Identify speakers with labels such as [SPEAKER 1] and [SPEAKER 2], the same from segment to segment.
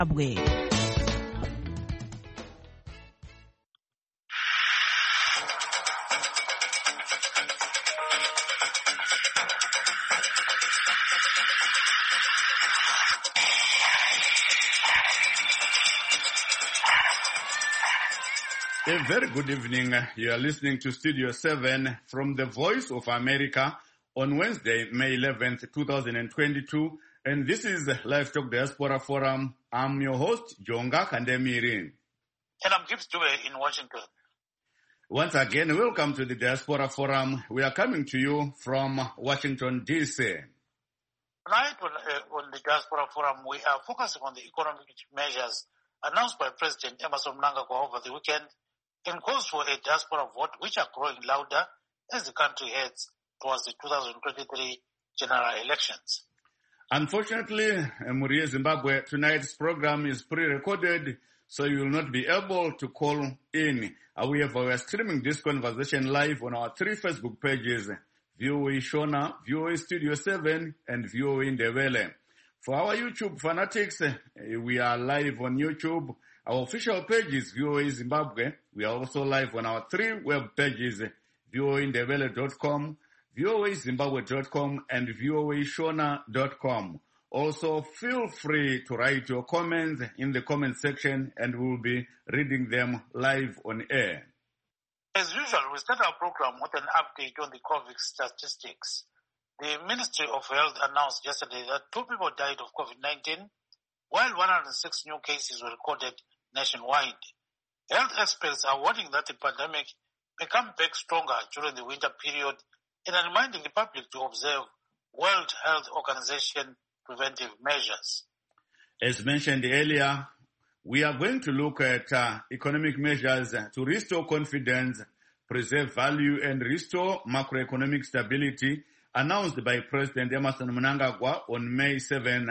[SPEAKER 1] Zimbabwe.
[SPEAKER 2] A very good evening. You are listening to Studio 7 from the Voice of America on Wednesday, May 11th, 2022. And this is Live Talk Diaspora Forum. I'm your host, Jonga Kandemiri.
[SPEAKER 3] And I'm Gibbs Dube in Washington.
[SPEAKER 2] Once again, welcome to the Diaspora Forum. We are coming to you from Washington, D.C.
[SPEAKER 3] Tonight on the Diaspora Forum, we are focusing on the economic measures announced by President Emmerson Mnangagwa over the weekend and calls for a diaspora vote, which are growing louder as the country heads towards the 2023 general elections.
[SPEAKER 2] Unfortunately, Murie Zimbabwe, tonight's program is pre-recorded, so you will not be able to call in. However, we are streaming this conversation live on our 3 Facebook pages, VOA Shona, VOA Studio 7, and VOA Ndebele. For our YouTube fanatics, we are live on YouTube. Our official page is VOA Zimbabwe. We are also live on our 3 web pages, voandebele.com, voazimbabwe.com, and voashona.com. Also, feel free to write your comments in the comment section, and we'll be reading them live on air.
[SPEAKER 3] As usual, we start our program with an update on the COVID statistics. The Ministry of Health announced yesterday that 2 people died of COVID-19, while 106 new cases were recorded nationwide. Health experts are warning that the pandemic may come back stronger during the winter period and are reminding the public to observe World Health Organization preventive measures.
[SPEAKER 2] As mentioned earlier, we are going to look at economic measures to restore confidence, preserve value, and restore macroeconomic stability announced by President Emmerson Mnangagwa on May 7,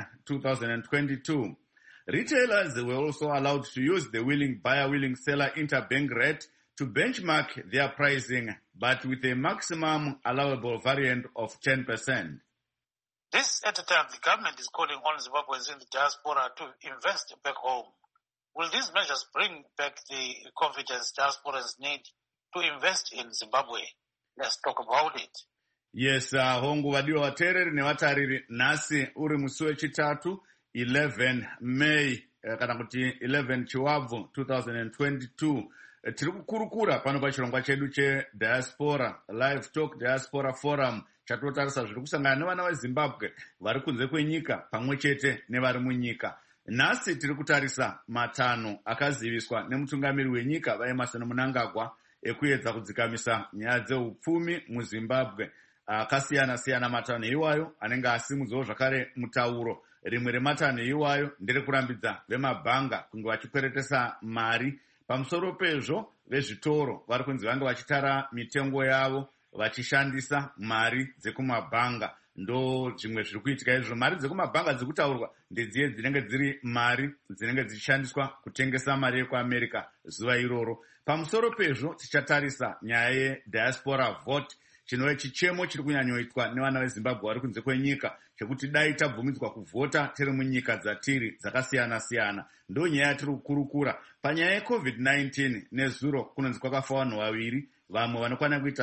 [SPEAKER 2] 2022. Retailers were also allowed to use the willing buyer, willing seller interbank rate to benchmark their pricing, but with a maximum allowable variant of 10%.
[SPEAKER 3] This at a time the government is calling on Zimbabweans in the diaspora to invest back home. Will these measures bring back the confidence diasporans need to invest in Zimbabwe? Let's talk about it.
[SPEAKER 2] Yes, hongu vadiwa vateereri nevatariri, nhasi uri musi wechitatu 11 May kana kuti 11 Chiwabvu 2022. Tiri kukurukura pano pachirongwa chedu cheDiaspora, Live Talk Diaspora Forum, chatotarisa zviri kusangana nevana veZimbabwe vari kunze kwenyika pamwe chete nevari munyika. Nhasi tiri kutarisa matanho akaziviswa nemutungamiri wenyika vaEmmerson Mnangagwa ekuedza kudzikamisa nyaya dzeupfumi muZimbabwe. Akasiyana-siyana matanho iwayo anenge asimudzawo zvakare mutauro. Rimwe rematanho iwayo nderekurambidza vemabhanga kunge vachikweretesa mari. Pamusoro pezvo, vezvitoro vari kunzi vange vachitara mitengo yavo vachishandisa mari dzekumabhanga. Ndo zvimwe zviri kuitika izvo. Mari dzekumabhanga dzekutaurwa ndedziye dzinenge dziri mari dzinenge dzichishandiswa kutengesa mari yekuAmerica zuva iroro. Pamusoro pezvo, tichatarisa nyaya yediaspora vote, chinova chichemo chiri kunyanyoitwa nevana veZimbabwe vari kunze kwenyika, chekuti dai tabvumidzwa kuvhota tiri munyika dzatiri dzakasiyana-siyana. Ndo nyaya yatiri kukurukura. Panyaya yeCovid-19 nezuro kunonzi kwakafa vanhu vaviri, vamwe vanokwana kuita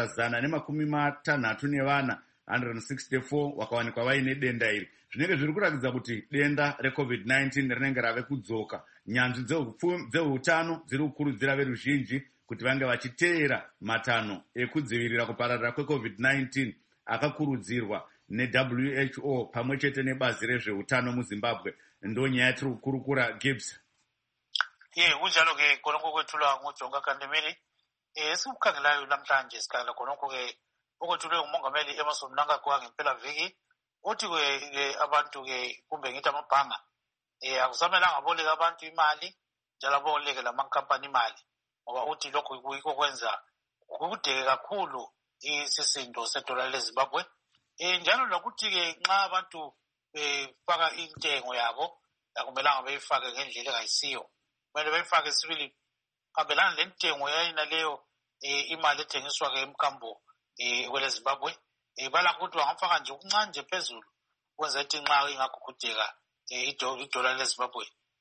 [SPEAKER 2] 164 164 vakawanikwa vaine denda iri. Zvinenge zviri kurakidza kuti denda reCovid-19 rinenge rave kudzoka. Nyanzvi dzeutano dziri kukurudzira veruzhinji kuti vange vachiteera matanho ekudzivirira kupararira kweCovid-19 akakurudzirwa neWHO pamwe chete nebazi rezveutano muZimbabwe. Ndo nyaya tiri kukurukura, Gibbs.
[SPEAKER 3] Kunjalo-ke khonokho kwethulwa nguJonga Kandemiri. Esikukhangelayo namhlanje sikhangela khonokho-ke okwethulwe ngumongameli Emmerson Mnangagwa ngempelaviki, uthi-ke abantu-ke kumbe ngithi amabhanga akusamelanga aboleke abantu imali njalo aboleke lamankampani imali, ngoba uthi lokhu yikho kwenza kudeke kakhulu isisindo sedola leZimbabwe. Njalo lokuthi-ke nxa abantu befaka intengo yabo akumelanga beyifake ngendlela engayisiyo, kumele beyifake sibili hambelana lentengo yayinaleyo imali ethengiswa-ke emkambo kweleZimbabwe. Balakho ukuthi bangafaka nje okuncane nje phezulu kwenza ukuthi nxa ingagugudeka idola leZimbabwe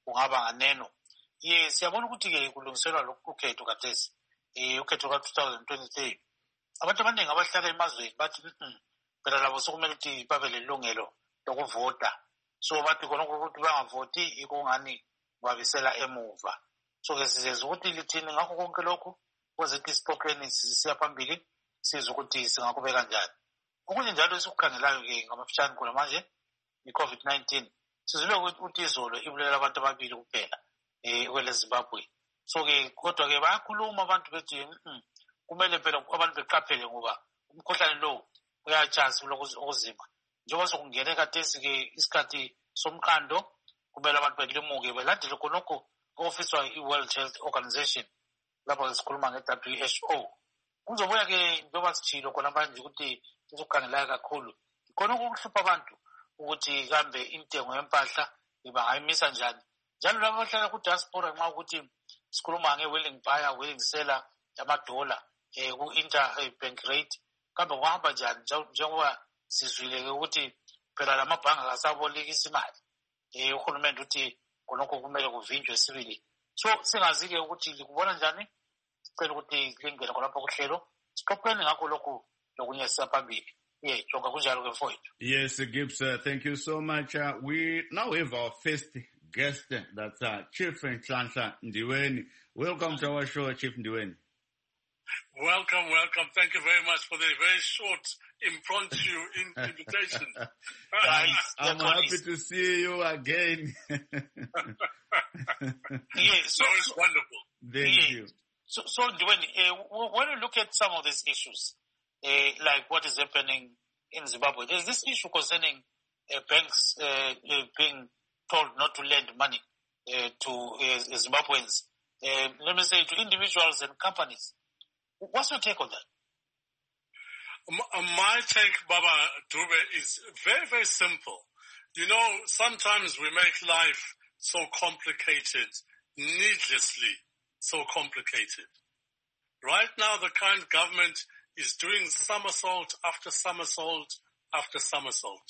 [SPEAKER 3] kungaba nganeno. Siyabona ukuthi ke kulungiselwa lokhu ukhetho kathesi. Ukhetho ka-2023. Abantu abaningi abahlala emazweni bathi phela labo sokumele ukuthi babe lelungelo lokuvota. So bathi khona ukuthi bangavoti ikungani babisela emuva. So ke sizeza ukuthi lithini ngakho konke lokhu kwezethi isipokheni sisiya phambili sizwe ukuthi singakubeka kanjani. Okunye njalo esikukhangelayo ke ngamafishane khona manje i-COVID-19 sizwe ukuthi izolo ibulela abantu ababili kuphela kwele Zimbabwe. So ke kodwa ke bayakhuluma abantu bethi kumele phela abantu beqaphele ngoba umkhuhlane lo uyachaza ukuzima. Njengoba sokungene kathesi ke isikhathi somqando kumele abantu belimuke belandele khonokho ofiswa i-World Health Organization lapho sikhuluma nge-WHO. Kuzobuya ke njengoba sitshilo khona manje ukuthi sizokhangela kakhulu khona ukuhlupha abantu ukuthi kambe intengo yempahla bangayimisa njani. Njalo labo abahlala ku-diaspora nxa ukuthi sikhuluma nge-willing buyer, willing seller yamadola ku-interbank rate kambe kuhamba njani njengoba sizwile ukuthi phela lamabhange akasabolekisa imali. Uhulumende uthi khonokho kumele kuvinjwe sibili. So singazi-ke ukuthi likubona njani, sicela ukuthi lingene khonapho kuhlelo siqopheni ngakho lokhu lokunye siyaphambili. Jonga kunjalo ke mfowethu.
[SPEAKER 2] Yes, Gibbs, thank you so much. We now have our first guest, that's Chief Nhlanhla Ndiweni. Welcome to our show, Chief Ndiweni.
[SPEAKER 1] Welcome. Thank you very much for the very short impromptu invitation.
[SPEAKER 2] I'm happy to see you again.
[SPEAKER 3] Yes,
[SPEAKER 1] it's wonderful.
[SPEAKER 2] Thank you.
[SPEAKER 3] So Ndiweni, when you look at some of these issues, like what is happening in Zimbabwe, there's this issue concerning banks being told not to lend money to Zimbabweans, let me say to individuals and companies. What's your take on that?
[SPEAKER 1] My take, Baba Dube, is very, very simple. You know, sometimes we make life so complicated, needlessly so complicated. Right now, the current government is doing somersault after somersault after somersault.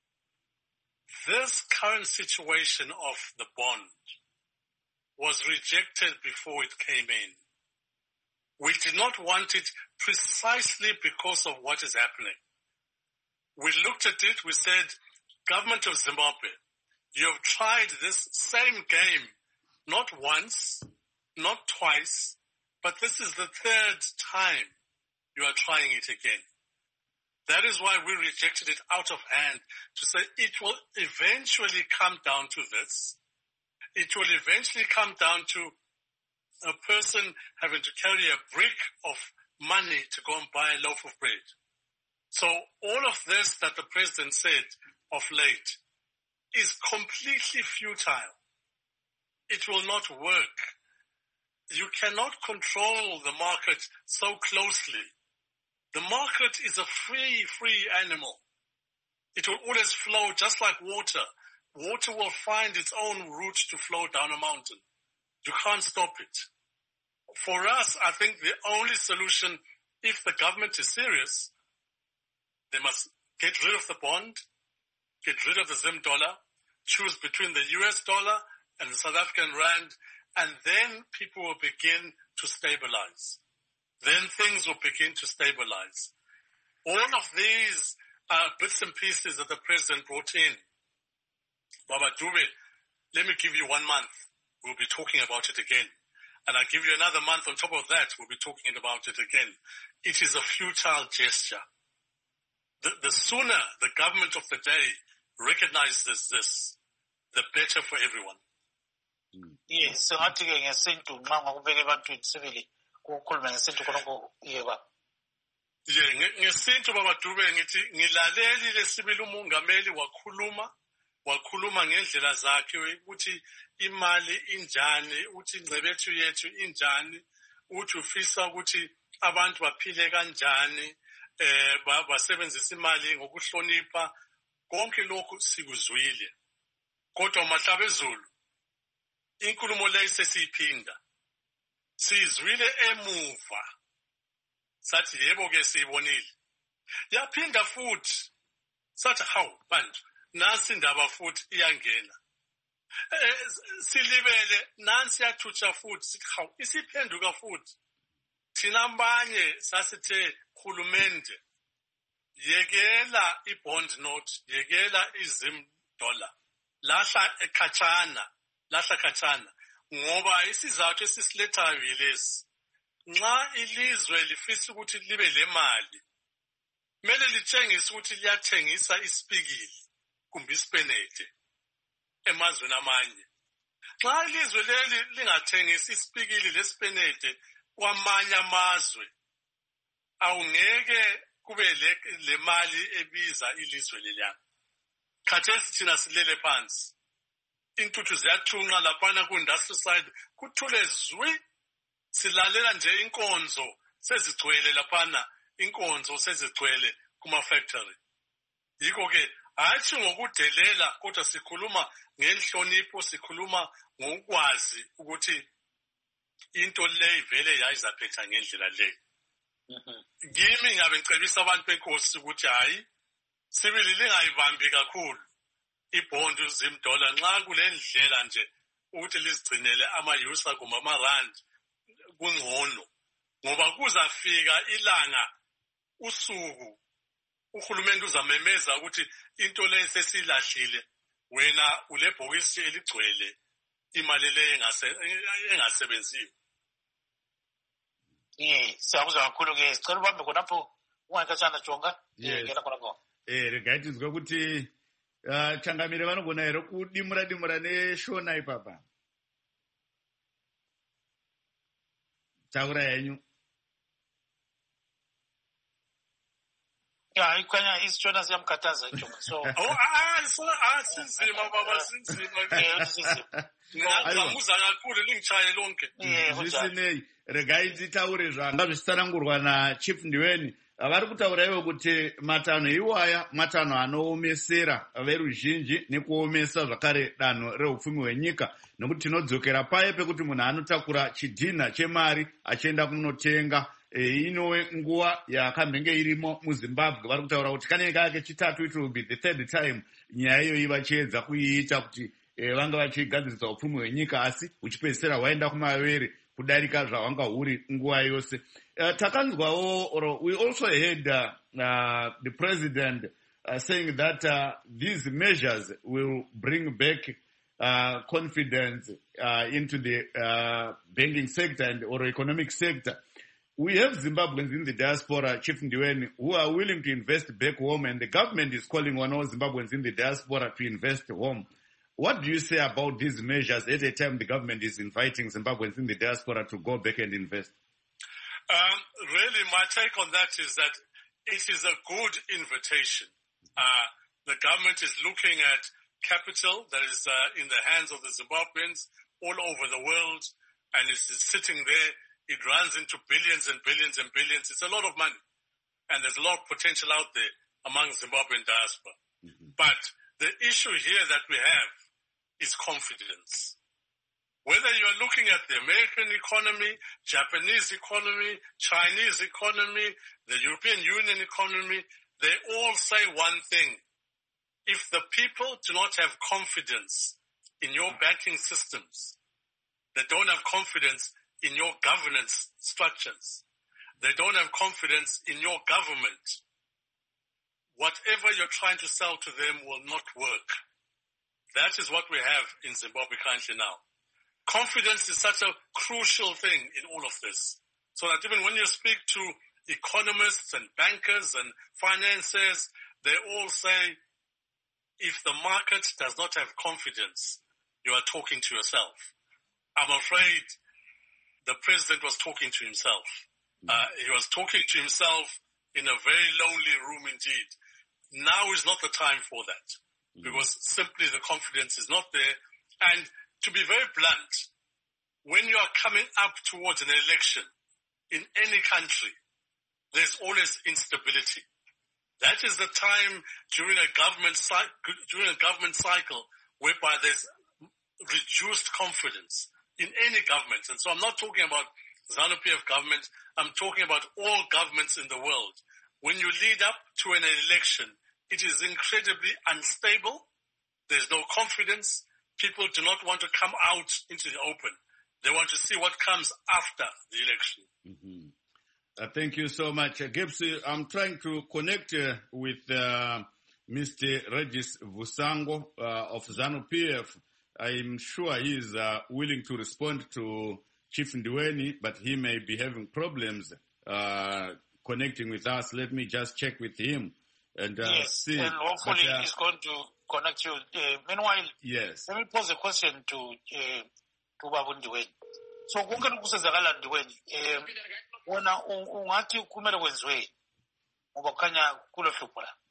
[SPEAKER 1] This current situation of the bond was rejected before it came in. We did not want it precisely because of what is happening. We looked at it, we said, government of Zimbabwe, you have tried this same game not once, not twice, but this is the third time you are trying it again. That is why we rejected it out of hand to say it will eventually come down to this. It will eventually come down to a person having to carry a brick of money to go and buy a loaf of bread. So all of this that the president said of late is completely futile. It will not work. You cannot control the market so closely. The market is a free animal. It will always flow just like water. Water will find its own route to flow down a mountain. You can't stop it. For us, I think the only solution, if the government is serious, they must get rid of the bond, get rid of the Zim dollar, choose between the US dollar and the South African rand, and then people will begin to stabilize. Then things will begin to stabilize. All of these bits and pieces that the president brought in, Baba Dube, let me give you 1 month. We'll be talking about it again. And I'll give you another month on top of that. We'll be talking about it again. It is a futile gesture. The sooner the government of the day recognizes this, the better for everyone.
[SPEAKER 3] Yes, so I think ngesintu nxa ngakubeka ebantwini sibili kukhulume ngesintu khonokho yeba.
[SPEAKER 1] Ngesintu Baba Dube ngithi ngilaleli lesibili umongameli wakhuluma ngendlela zakhe ukuthi imali injani, uthi ingcebethu yethu injani, uthi ufisa ukuthi abantu baphile kanjani, basebenzisa imali ngokuhlonipha. Konke lokhu sikuzwile. Kodwa mahlaba ezulu inkulumo leyo sesiyiphinda. Sizwile emuva. Sathi yebo ke siyibonile. Yaphinda futhi. Sathi hawu bantu nasi indaba futhi iyangena. silibele nansi yathutsha futhi sithi hawu isiphenduka futhi thina abanye sasithe khulumende yekela i-bond note yekela izim dollar lahla khatshana ngoba isizathu esisilethayo yilesi nxa ilizwe lifisa ukuthi libe lemali kumele litshengise ukuthi liyathengisa isipikili kumbe isipenede emazweni amanye. Xa ilizwe leli lingathengisi isipikili lesipenede kwamanye amazwe awungeke kube le mali ebiza ilizwe leliya. Khathesi thina silele phansi intuthu ziyathunqa laphana ku-industrial side kuthule zwi silalela nje inkonzo sezigcwele laphana inkonzo sezigcwele kuma-factory. Yikho-ke hathi ngokudelela kodwa sikhuluma ngenhlonipho sikhuluma ngokwazi ukuthi into le vele yayizaphetha ngendlela le. Kimi ngabe ngicebisa abantu benkosi ukuthi hayi sibili lingayibambi kakhulu ibhondi zimdola nxa kule ndlela nje ukuthi lizigcinele ama-yusa kumbe ama-rand kungcono ngoba kuzafika ilanga usuku uhulumende uzamemeza ukuthi into le sesilahlile wena ulebhokisi eligcwele imali le engasebenziyo.
[SPEAKER 3] Siyakuzwa kakhulu ke sicela ubambe khonapho ungayikatshana Jonga ngena khonapho.
[SPEAKER 2] Regaitizwe kuti Changamire vanogona here kudimura neshona ipapa. Taura yenyu.
[SPEAKER 3] Ikwanya isichona siyamkhathaza Jonga. So
[SPEAKER 1] sinzima baba sinzima. Ngamuza kakhulu lingichaye lonke.
[SPEAKER 2] Zvisinei regai titaure zvanga zvichitsanangurwa naChief Ndiweni. Vari kutaura ivo kuti matanho iwaya matanho anoomesera veruzhinji nekuomesa zvakare danho reupfumi hwenyika nokuti tinodzokera paye pekuti munhu anotakura chidhina chemari achienda kunotenga inove nguva yakamhenge irimo muZimbabwe. Vari kutaura kuti kanenge kake chitatu it will be the third time nyaya iyoyi vachiedza kuiita kuti vanga vachigadzirisa upfumi hwenyika asi uchipedzisira hwaenda kumavere kudarika zvahwanga huri nguva yose. Takanzwawo, we also heard the president saying that these measures will bring back confidence into the banking sector and or economic sector. We have Zimbabweans in the diaspora, Chief Ndiweni, who are willing to invest back home, and the government is calling on all Zimbabweans in the diaspora to invest home. What do you say about these measures at a time the government is inviting Zimbabweans in the diaspora to go back and invest?
[SPEAKER 1] Really, my take on that is that it is a good invitation. The government is looking at capital that is in the hands of the Zimbabweans all over the world, and it's sitting there. It runs into billions and billions and billions. It's a lot of money, and there's a lot of potential out there among Zimbabwean diaspora. Mm-hmm. But the issue here that we have is confidence. Whether you're looking at the American economy, Japanese economy, Chinese economy, the European Union economy, they all say one thing. If the people do not have confidence in your banking systems, they don't have confidence in your governance structures, they don't have confidence in your government, whatever you're trying to sell to them will not work. That is what we have in Zimbabwe currently now. Confidence is such a crucial thing in all of this. So that even when you speak to economists and bankers and financiers, they all say, if the market does not have confidence, you are talking to yourself. I'm afraid the president was talking to himself. He was talking to himself in a very lonely room indeed. Now is not the time for that, because simply the confidence is not there. And to be very blunt, when you are coming up towards an election in any country, there's always instability. That is the time during a government cycle whereby there's reduced confidence in any government. And so I'm not talking about ZANU-PF government. I'm talking about all governments in the world. When you lead up to an election, it is incredibly unstable. There's no confidence. people do not want to come out into the open. They want to see what comes after the election.
[SPEAKER 2] Mm-hmm. Thank you so much. Gibbs, I'm trying to connect with Mr. Regis Vusango of ZANU-PF. I'm sure he is willing to respond to Chief Ndiweni, but he may be having problems connecting with us. Let me just check with him and see.
[SPEAKER 3] And hopefully he's going to connect you. Meanwhile,
[SPEAKER 2] yes.
[SPEAKER 3] Let me pose a question to Babu Ndiweni. So, konke kusenzakala Ndiweni, wona ungathi kumele kwenziwe ngoba kukhanya kulo hlupho la.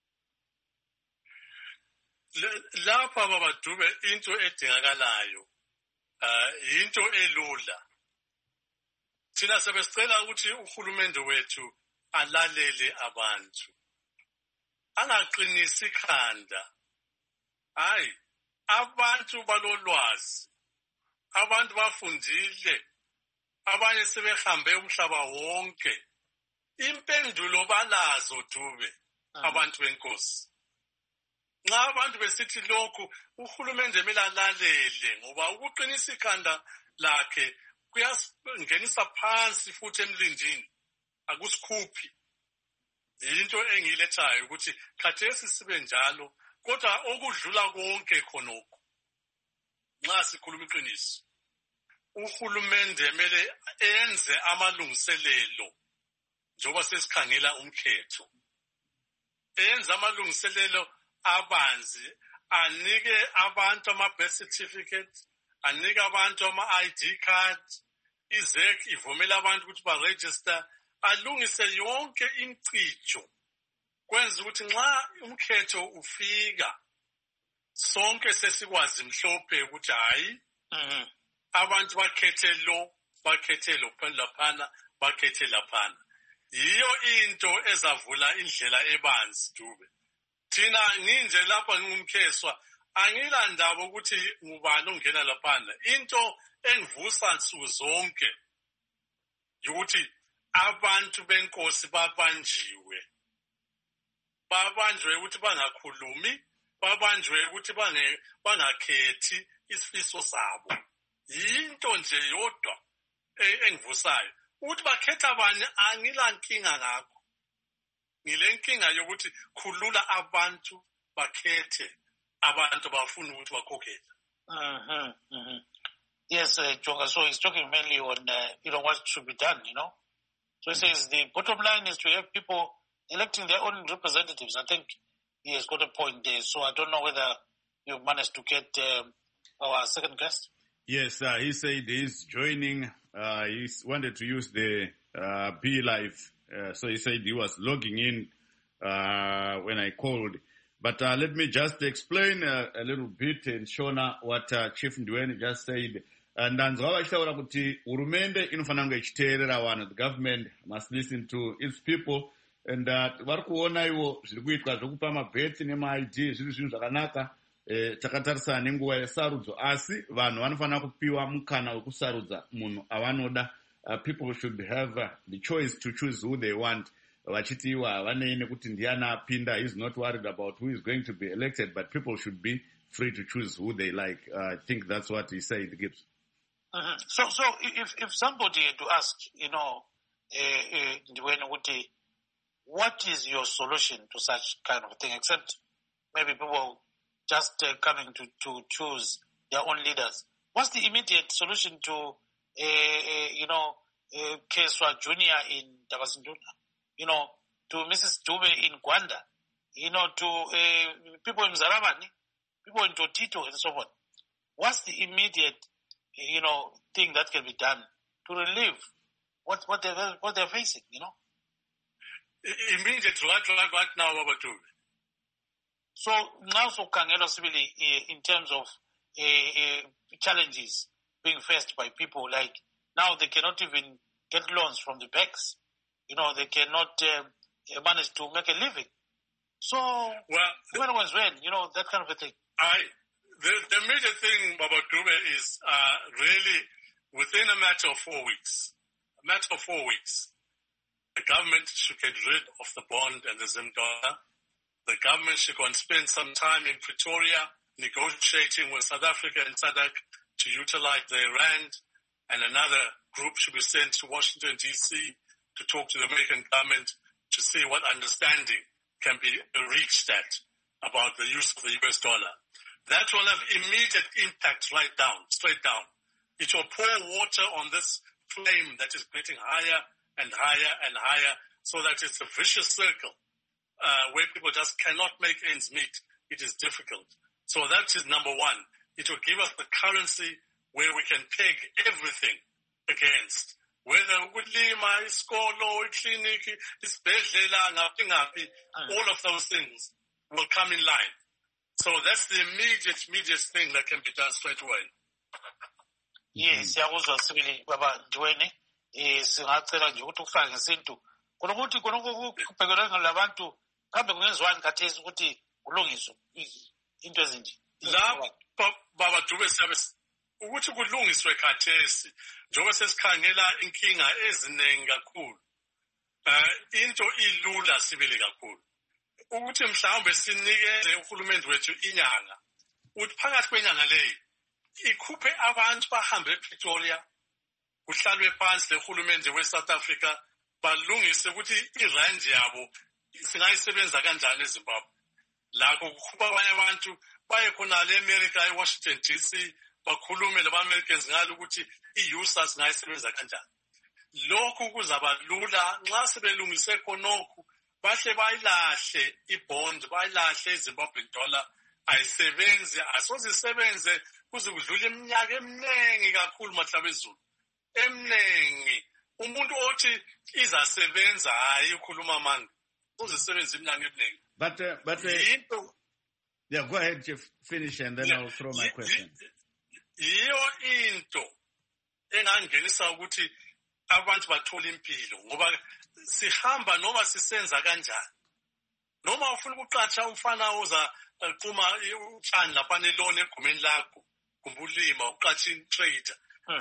[SPEAKER 1] Lapha Baba Dube into edingakalayo into elula. Thina sebesicela ukuthi uhulumende wethu alalele abantu. Angaqinisi ikhanda. Hayi, abantu balolwazi. Abantu bafundile. Abanye sebehambe umhlaba wonke. Impendulo balazo Dube abantu benkosi. Nxa abantu besithi lokhu uhulumende kumele alalele ngoba ukuqinisa ikhanda lakhe kuyangenisa phansi futhi emlindini akusikhuphi. Into engilethayo ukuthi khathesi sibe njalo kodwa okudlula konke khonokho nxa sikhuluma iqiniso uhulumende kumele enze amalungiselelo njengoba sesikhangela umkhetho enze amalungiselelo abanzi anike abantu ama-birth certificate anike abantu ama-ID card izek ivumela abantu ukuthi baregister alungise yonke imicijo kwenza ukuthi nxa umkhetho ufika sonke sesikwazi mhlophe ukuthi hayi abantu bakhethe lo laphana bakhethe laphana yiyo into ezavula indlela ebanzi Dube. Thina nginje lapha ngumkheswa angilandaba ukuthi ngubani ongena laphana into engivusa nsuku zonke ukuthi abantu benkosi babanjiwe ukuthi bangakhulumi babanjwe ukuthi bangakhethi isifiso sabo into nje yodwa engivusayo ukuthi bakhetha abanye angilankinga ngakho ngilenkinga yokuthi khulula abantu bakhethe abantu bafuna ukuthi bakhokhele.
[SPEAKER 3] Yes, Jonga, so he's talking mainly on what should be done, So he says the bottom line is to have people electing their own representatives. I think he has got a point there. So I don't know whether you've managed to get our second guest.
[SPEAKER 2] Yes, he said he's joining. He wanted to use the Be Live. So he said he was logging in when I called. But let me just explain a little bit and Shona what Chief Ndiweni just said. Ndanzwa vachitaura kuti hurumende inofanira kunge ichiteerera vanhu. The government must listen to its people. And vari kuona ivo zviri kuitwa zvokupa mabheti nema-ID zviri zvinhu zvakanaka. Takatarisana nenguva yesarudzo asi vanhu vanofanira kupiwa mukana wekusarudza munhu avanoda. People should have the choice to choose who they want. Vachiti iwa havanei nekuti ndiana apinda. He's not worried about who is going to be elected, but people should be free to choose who they like. I think that's what he said, Gibbs.
[SPEAKER 3] So if somebody had to ask, what is your solution to such kind of thing, except maybe people just coming to choose their own leaders? What's the immediate solution to, Keswa Jr. in Dabasinduna, to Mrs. Dube in Gwanda, to people in Zarabani, people in Totito and so on? What's the immediate thing that can be done to relieve what they're facing,
[SPEAKER 1] Immediate right now, Baba Dube.
[SPEAKER 3] So now, Kangelo Sibili, in terms of challenges being faced by people, like now they cannot even get loans from the banks. They cannot manage to make a living. So when, that kind of a thing.
[SPEAKER 1] The major thing, Baba Dube, is really within a matter of 4 weeks. The government should get rid of the bond and the Zim dollar. The government should go and spend some time in Pretoria negotiating with South Africa and SADC to utilize their rand, and another group should be sent to Washington, D.C. to talk to the American government to see what understanding can be reached at about the use of the US dollar. That will have immediate impact straight down. It will pour water on this flame that is getting higher and higher and higher, so that it's a vicious circle where people just cannot make ends meet. It is difficult. So that is number one. It will give us the currency where we can peg everything against. Whether ukulima, isikolo, ikliniki, isibhedlela, ngaphi, all of those things will come in line. So that's the immediate thing that can be done straight away.
[SPEAKER 3] Yes, siyakuzwa sibili baba Ndweni. Singacela nje ukuthi ufake ngesintu. Kunokuthi kubhekelwe ngalabantu kambe kungenziwani khathesi ukuthi kulungiswe into ezinje.
[SPEAKER 1] La baba Dube sabe ukuthi kulungiswe khathesi njengoba sesikhangela inkinga eziningi kakhulu. Into ilula sibili kakhulu. Ukuthi mhlawumbe sinikeze uhulumeni wethu inyanga. Uthi phakathi kwenyanga leyi ikhuphe abantu bahambe ePretoria kuhlalwe phansi lehulumende weSouth Africa balungise ukuthi irand yabo singayisebenza kanjani eZimbabwe. Lakho kukhupha abanye abantu baye khona eAmerica eWashington DC bakhulume laba-Americans ngalo ukuthi i-USA singayisebenza kanjani. Lokhu kuzaba lula nxa sebelungise khonokhu bahle bayilahle ibond, bayilahle iZimbabwe dollar, ayisebenze, asoze isebenze kuze kudlule iminyaka eminingi kakhulu mahlabezulu. Eminingi. Umuntu othi izasebenza hayi ukhuluma amanga. Uzisebenza iminyaka eminingi.
[SPEAKER 2] But yeah, go ahead, Chief. Finish and then I'll throw my question.
[SPEAKER 1] Yiyo into engangenisa ukuthi abantu bathola impilo ngoba sihamba noma sisenza kanjani. Noma ufuna ukuqatsha umfana oza qhuma utshani lapha nelone egumeni lakho kumbulima uqatsha trader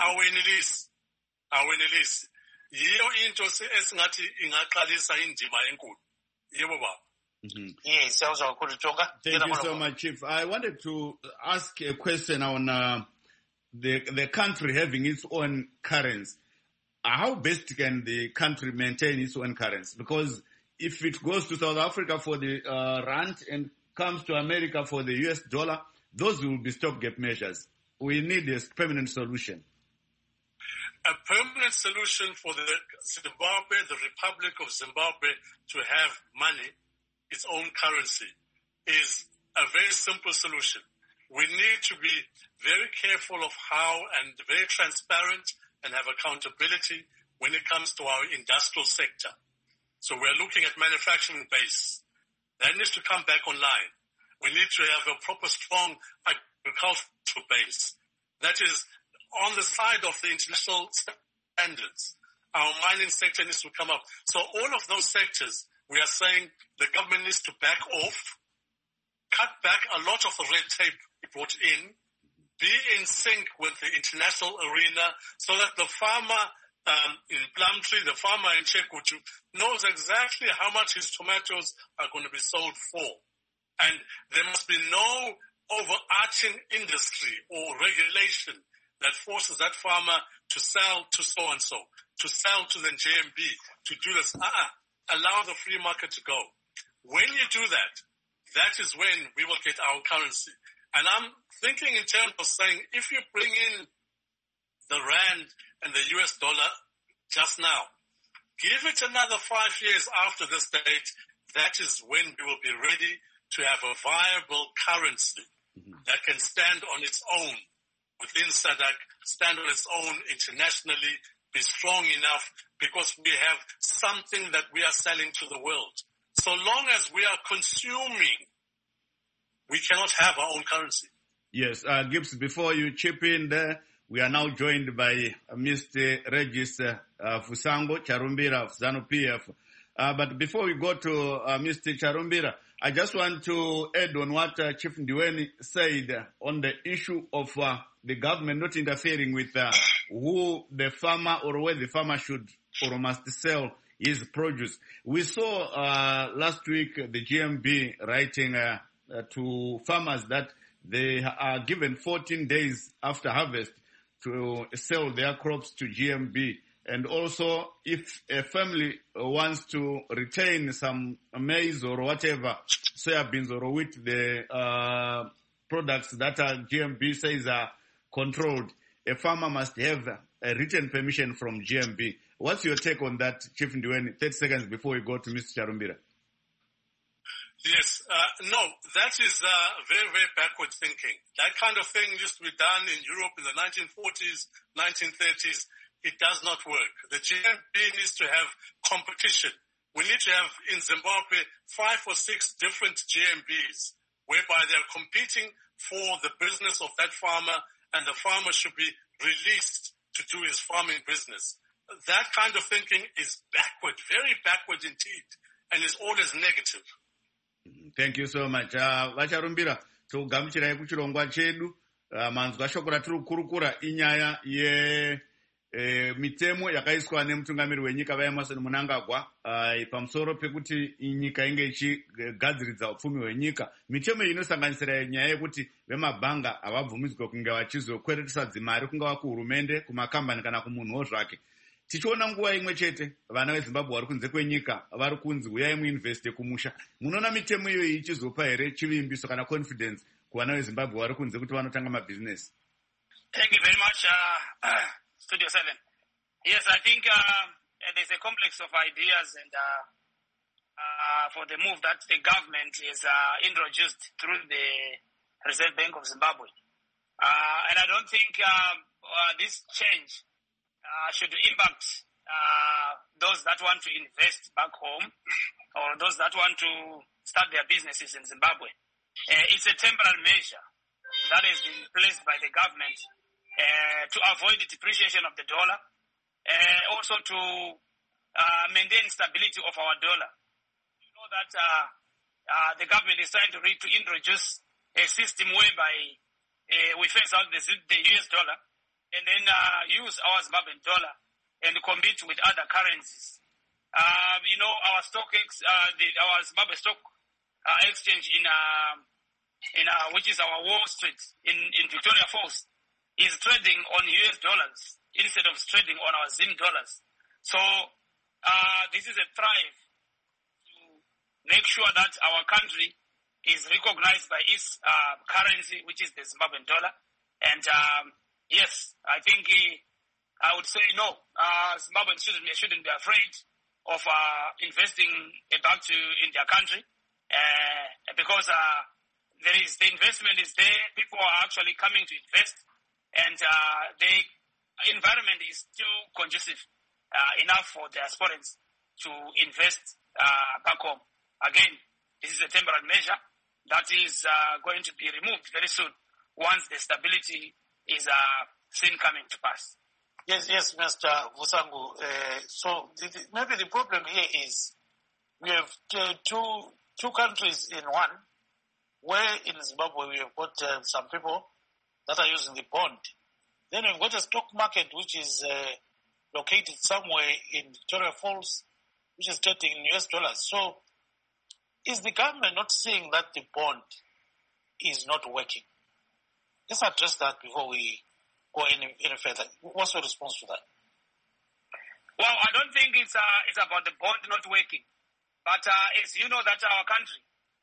[SPEAKER 1] awenelisi. Yiyo into esingathi ingaqalisa indima enkulu. Yebo baba.
[SPEAKER 3] Yes,
[SPEAKER 2] thank you so much, Chief. I wanted to ask a question on the country having its own currency. How best can the country maintain its own currency? Because if it goes to South Africa for the rand and comes to America for the US dollar, those will be stopgap measures. We need a permanent solution.
[SPEAKER 1] A permanent solution for the Republic of Zimbabwe, to have money, its own currency, is a very simple solution. We need to be very careful of how and very transparent and have accountability when it comes to our industrial sector. So we're looking at manufacturing base. That needs to come back online. We need to have a proper, strong agricultural base. That is on the side of the international standards. Our mining sector needs to come up. So all of those sectors, we are saying the government needs to back off, cut back a lot of the red tape it brought in, be in sync with the international arena so that the farmer in Plumtree, the farmer in Chekutu, knows exactly how much his tomatoes are going to be sold for. And there must be no overarching industry or regulation that forces that farmer to sell to so-and-so, to sell to the JMB, to do this. Allow the free market to go. When you do that, that is when we will get our currency. And I'm thinking in terms of saying, if you bring in the rand and the US dollar just now, give it another 5 years after this date, that is when we will be ready to have a viable currency that can stand on its own within SADC, stand on its own internationally, be strong enough, because we have something that we are selling to the world. So long as we are consuming, we cannot have our own currency.
[SPEAKER 2] Yes, Gibbs, before you chip in there, we are now joined by Mr. Regis Fusango Charumbira of ZANU-PF. But before we go to Mr. Charumbira, I just want to add on what Chief Ndweni said on the issue of the government not interfering with who the farmer or where the farmer should or must sell his produce. We saw last week the GMB writing to farmers that they are given 14 days after harvest to sell their crops to GMB. And also, if a family wants to retain some maize or whatever, soybeans or wheat, the products that GMB says are controlled, a farmer must have a written permission from GMB. What's your take on that, Chief Ndiweni? 30 seconds before we go to Mr. Charumbira.
[SPEAKER 1] Yes, no, that is very, very backward thinking. That kind of thing used to be done in Europe in the 1940s, 1930s. It does not work. The GMB needs to have competition. We need to have in Zimbabwe 5 or 6 different GMBs whereby they're competing for the business of that farmer, and the farmer should be released to do his farming business. That kind of thinking is backward, very backward indeed, and is always negative.
[SPEAKER 2] Thank you so much. Vacharumbira, togamuchirai kuchirongwa chedu. Manzwa shoko ratiri kukurukura inyaya mitemo yakaiswa nemutungamiri wenyika vaEmmerson Mnangagwa pamusoro pekuti nyika inge ichigadziridza upfumi hwenyika. Mitemo iyi inosanganisira nyaya yekuti vemabhanga havabvumidzwe kunge vachizokweretesa dzimari kungava kuhurumende, kumakambani kana kumunhuwo zvake. Tichiona nguva imwe chete vana veZimbabwe vari kunze kwenyika vari kunzi uyai muinveste kumusha. Munoona mitemo iyoyi ichizopa here chivimbiso kana confidence kuvana veZimbabwe vari kunze kuti vanotanga mabhizinesi?
[SPEAKER 4] Thank you very much, Studio 7. Yes, I think there's a complex of ideas and for the move that the government is introduced through the Reserve Bank of Zimbabwe. And I don't think this change should impact those that want to invest back home or those that want to start their businesses in Zimbabwe. It's a temporary measure that has been placed by the government to avoid the depreciation of the dollar, also to maintain stability of our dollar. You know that the government is trying to introduce a system whereby we phase out the US dollar and then use our Zimbabwean dollar and compete with other currencies. You know, our our Zimbabwe stock exchange in which is our Wall Street in Victoria Falls, is trading on US dollars instead of trading on our Zim dollars. So this is a drive to make sure that our country is recognized by its currency, which is the Zimbabwean dollar. And yes, I think I would say no. Zimbabweans shouldn't be afraid of investing back in their country because the investment is there. People are actually coming to invest. And the environment is still conducive enough for the aspirants to invest back home. Again, this is a temporary measure that is going to be removed very soon once the stability is seen coming to pass.
[SPEAKER 3] Yes, Mr. Vusangu. So maybe the problem here is we have two countries in one, where in Zimbabwe we have got some people that are using the bond. Then we've got a stock market which is located somewhere in Victoria Falls, which is trading in US dollars. So is the government not seeing that the bond is not working? Let's address that before we go any further. What's your response to that?
[SPEAKER 4] Well, I don't think it's about the bond not working. But as you know that our country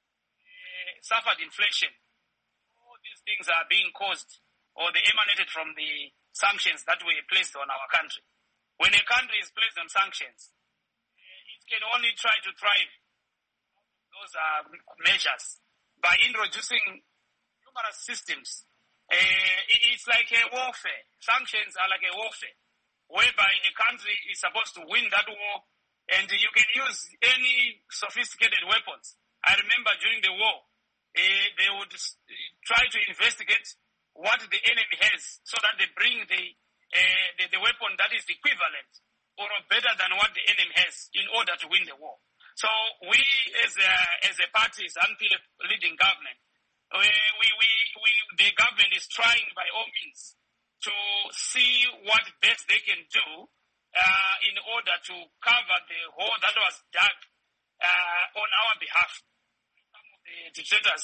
[SPEAKER 4] suffered inflation. These things are being caused or they emanated from the sanctions that were placed on our country. When a country is placed on sanctions, it can only try to thrive those measures by introducing numerous systems. It's like a warfare. Sanctions are like a warfare, whereby a country is supposed to win that war, and you can use any sophisticated weapons. I remember during the war, they would try to investigate what the enemy has so that they bring the weapon that is equivalent or better than what the enemy has in order to win the war. So we as a party, ZANU-PF leading government, the government is trying by all means to see what best they can do in order to cover the hole that was dug on our behalf. Some of the dictators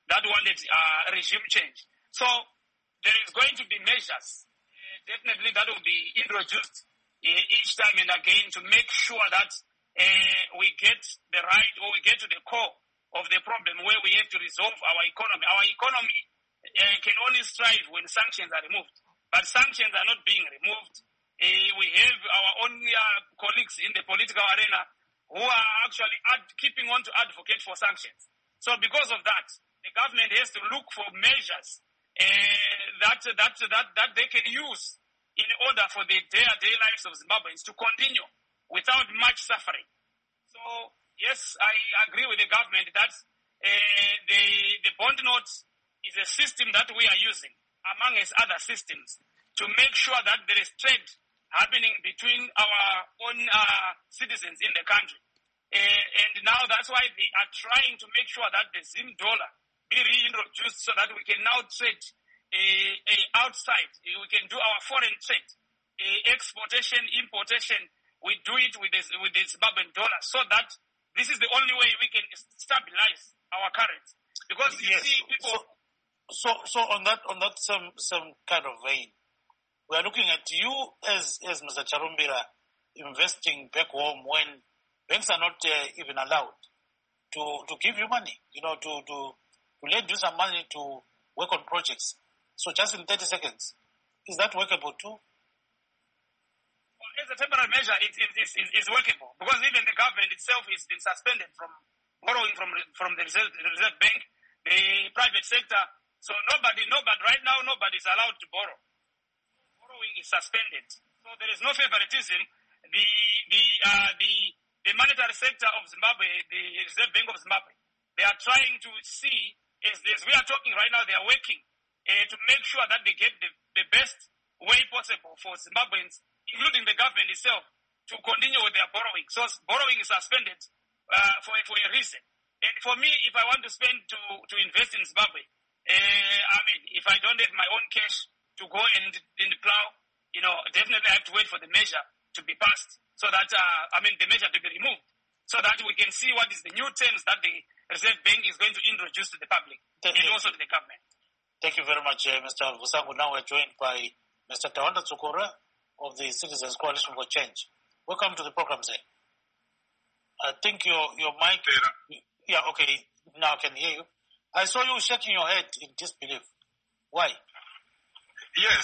[SPEAKER 4] that wanted regime change. So there is going to be measures, definitely, that will be introduced each time and again to make sure that we get the right, or we get to the core of the problem where we have to resolve our economy. Our economy can only strive when sanctions are removed, but sanctions are not being removed. We have our own colleagues in the political arena who are actually keeping on to advocate for sanctions. So because of that, the government has to look for measures that they can use in order for the day-to-day lives of Zimbabweans to continue without much suffering. So yes, I agree with the government that the bond notes is a system that we are using among other systems to make sure that there is trade happening between our own citizens in the country. And now that's why they are trying to make sure that the Zim dollar be reintroduced so that we can now trade outside. We can do our foreign trade, exportation, importation. We do it with the Zimbabwean dollar, so that this is the only way we can stabilize our currency. Because you see people.
[SPEAKER 3] So on that some kind of vein, we are looking at you as Mr. Charumbira investing back home when banks are not even allowed to give you money, to lend you some money to work on projects. So just in 30 seconds, is that workable too?
[SPEAKER 4] Well, as a temporary measure, it's workable, because even the government itself has been suspended from borrowing from the Reserve Bank, the private sector. So nobody right now, nobody's allowed to borrow. Borrowing is suspended. So there is no favoritism. The monetary sector of Zimbabwe, the Reserve Bank of Zimbabwe, they are trying to see, as we are talking right now, they are working to make sure that they get the best way possible for Zimbabweans, including the government itself, to continue with their borrowing. So borrowing is suspended for a reason. And for me, if I want to spend to invest in Zimbabwe, if I don't have my own cash to go and plow, definitely I have to wait for the measure to be passed, so that, the measure to be removed, so that we can see what is the new terms that the Reserve Bank is going to introduce to the public and also to the government.
[SPEAKER 3] Thank you very much, Mr. Vusangu. Now we're joined by Mr. Tawanda Tsukura of the Citizens Coalition for Change. Welcome to the program, sir. I think your mic... Yeah, okay. Now I can hear you. I saw you shaking your head in disbelief. Why?
[SPEAKER 5] Yes.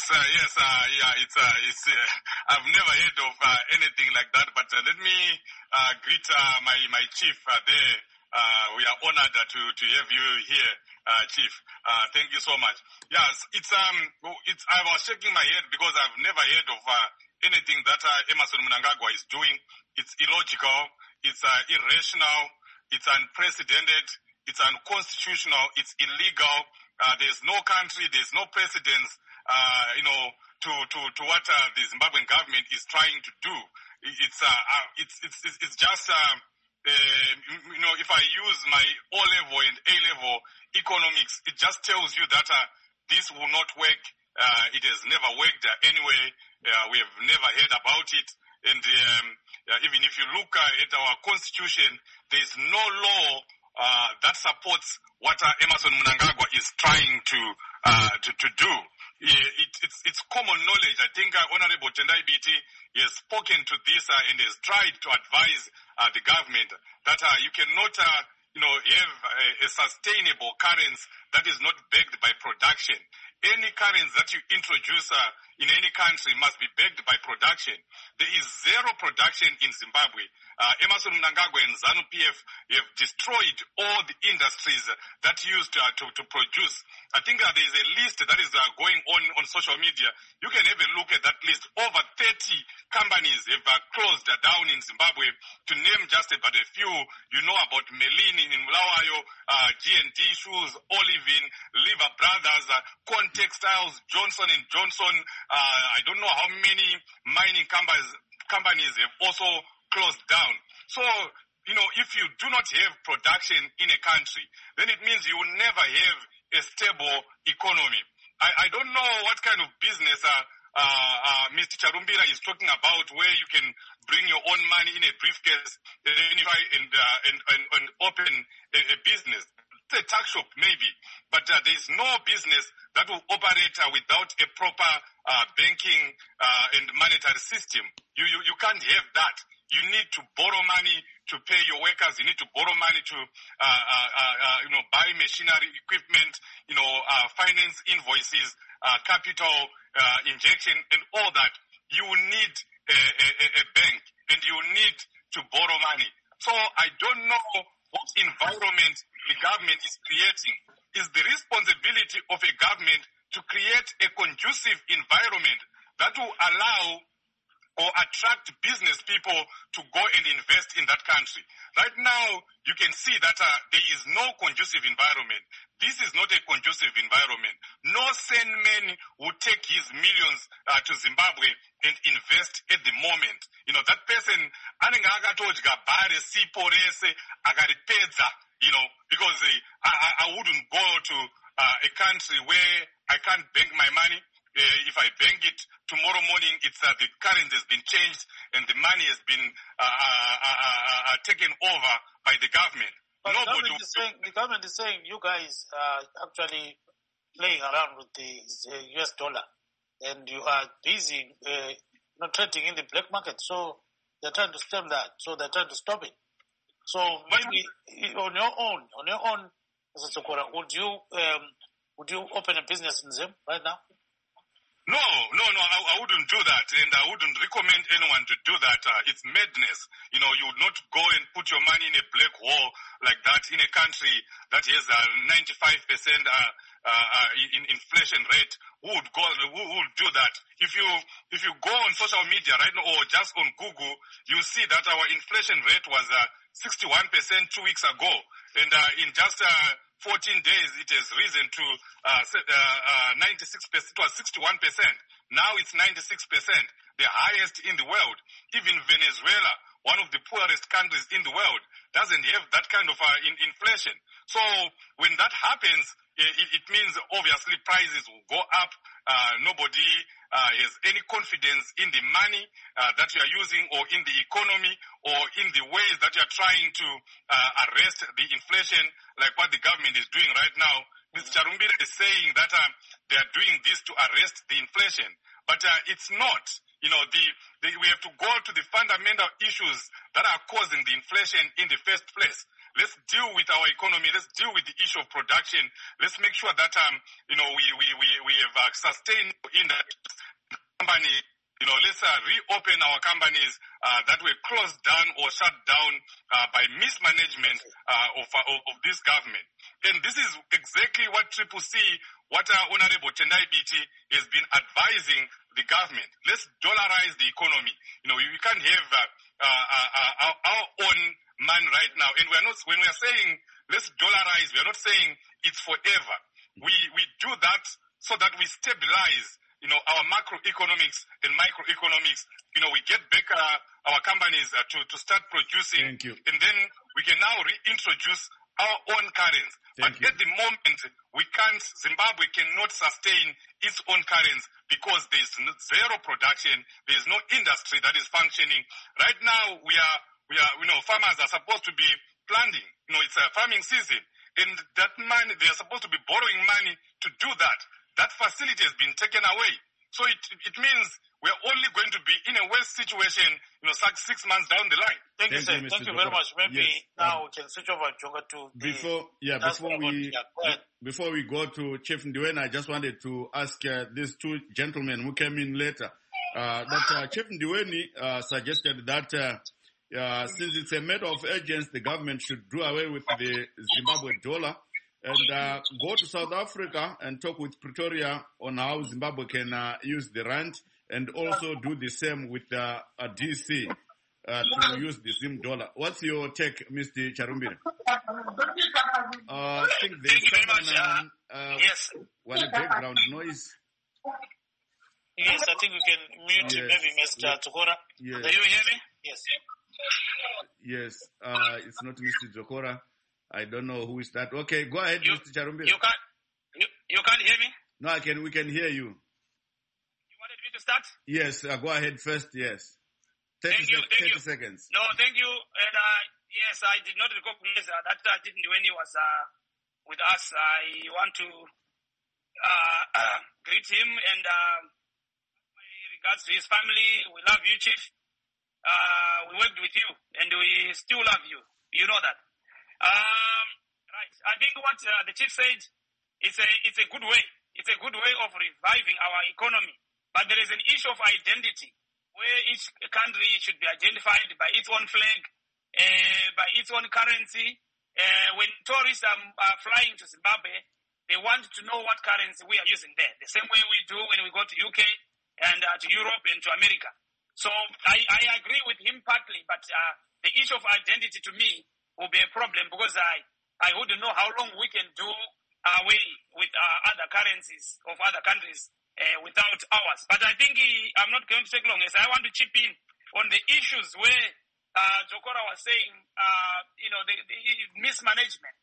[SPEAKER 5] I've never heard of anything like that. But let me greet my chief there. We are honored to have you here, Chief. Thank you so much. Yes, I was shaking my head because I've never heard of anything that Emmerson Mnangagwa is doing. It's illogical. It's irrational. It's unprecedented. It's unconstitutional. It's illegal. There's no country. There's no precedence. To what the Zimbabwean government is trying to do. It's just if I use my O-level and A-level economics, it just tells you that this will not work. It has never worked anyway. We have never heard about it. And even if you look at our constitution, there is no law that supports what Emmerson Mnangagwa is trying to do. It's common knowledge. I think Honorable Tendai Biti has spoken to this and has tried to advise the government that you cannot have a sustainable currency that is not backed by production. Any currency that you introduce in any country must be backed by production. There is zero production in Zimbabwe. Emmerson Mnangagwa and ZANU-PF have destroyed all the industries that used to produce. I think there is a list that is going on social media. You can have a look at that list. Over 30 companies have closed down in Zimbabwe. To name just but a few, you know about Melini in Mulawayo, G&D Shoes, Olivin, Liver Brothers, Con Textiles, Johnson & Johnson. I don't know how many mining companies have also closed down. So, if you do not have production in a country, then it means you will never have a stable economy. I don't know what kind of business Mr. Charumbira is talking about, where you can bring your own money in a briefcase and open a business. a tuck shop maybe, but there is no business that will operate without a proper banking and monetary system. You can't have that. You need to borrow money to pay your workers. You need to borrow money to, buy machinery, equipment, finance invoices, capital injection, and all that. You need a bank, and you need to borrow money. So I don't know what environment the government is creating. It's the responsibility of a government to create a conducive environment that will allow or attract business people to go and invest in that country. Right now, you can see that there is no conducive environment. This is not a conducive environment. No sane man would take his millions to Zimbabwe and invest at the moment. That person, because I wouldn't go to a country where I can't bank my money. If I bank it tomorrow morning, it's the currency has been changed and the money has been taken over by the government.
[SPEAKER 3] But the government is saying you guys are actually playing around with the US dollar, and you are busy trading in the black market. So they're trying to stem that. So they're trying to stop it. So maybe on your own, Mr. Chokora, would you open a business in Zim right now?
[SPEAKER 5] No, I wouldn't do that, and I wouldn't recommend anyone to do that. It's madness. You would not go and put your money in a black hole like that in a country that has a 95% in inflation rate. Who would do that? If you go on social media right now or just on Google, you see that our inflation rate was 61% 2 weeks ago, and in just 14 days, it has risen to 96%. It was 61%. Now it's 96%, the highest in the world. Even Venezuela, one of the poorest countries in the world, doesn't have that kind of inflation. So when that happens, it means obviously prices will go up. Nobody has any confidence in the money that you are using or in the economy or in the ways that you are trying to arrest the inflation like what the government is doing right now. Mr. Charumbira is saying that they are doing this to arrest the inflation, but it's not. We have to go to the fundamental issues that are causing the inflation in the first place. Let's deal with our economy. Let's deal with the issue of production. Let's make sure that we have sustained in that company. Let's reopen our companies that were closed down or shut down by mismanagement of this government. And this is exactly what what Honorable Tendai Biti has been advising the government. Let's dollarize the economy. We can't have our own money right now. And when we are saying let's dollarize, we are not saying it's forever. We do that so that we stabilize our macroeconomics and microeconomics. We get back our companies to start producing.
[SPEAKER 2] Thank you.
[SPEAKER 5] And then we can now reintroduce our own currency. But at the moment, Zimbabwe cannot sustain its own currency because there's zero production, there's no industry that is functioning. Right now, farmers are supposed to be planting. It's a farming season. And that money, they're supposed to be borrowing money to do that. That facility has been taken away. So it means we're only going to be in a worse situation, 6 months down the line.
[SPEAKER 3] Thank you, sir. Thank you very much. Maybe now we can switch over to
[SPEAKER 2] before we go to Chief Ndiweni, I just wanted to ask these two gentlemen who came in later that Chief Ndiweni suggested that since it's a matter of urgency, the government should do away with the Zimbabwe dollar and go to South Africa and talk with Pretoria on how Zimbabwe can use the rand, and also do the same with DC to use the Zim dollar. What's your take, Mr. Charumbira? I think there's someone
[SPEAKER 4] yes.
[SPEAKER 2] What a background noise.
[SPEAKER 3] Yes, I think we can mute maybe Mr. Chokora.
[SPEAKER 2] Yes.
[SPEAKER 4] Do you hear me?
[SPEAKER 3] Yes.
[SPEAKER 2] Yes, it's not Mr. Chokora. I don't know who is that. Okay, go ahead, Mr. Charumbira.
[SPEAKER 4] You can't hear me?
[SPEAKER 2] No, we can hear you.
[SPEAKER 4] You wanted me to start?
[SPEAKER 2] Yes, go ahead first, yes. 30 seconds.
[SPEAKER 4] No, thank you. And yes, I did not recognize that Ndweni was with us. I want to greet him and my regards to his family. We love you, Chief. We worked with you and we still love you. You know that. Right. I think what the Chief said, it's a good way. It's a good way of reviving our economy. But there is an issue of identity where each country should be identified by its own flag, by its own currency. When tourists are flying to Zimbabwe, they want to know what currency we are using there. The same way we do when we go to UK and to Europe and to America. So I agree with him partly, but the issue of identity to me will be a problem because I wouldn't know how long we can do away with other currencies of other countries without ours. But I think I'm not going to take long. As I want to chip in on the issues where Jokora was saying, the mismanagement.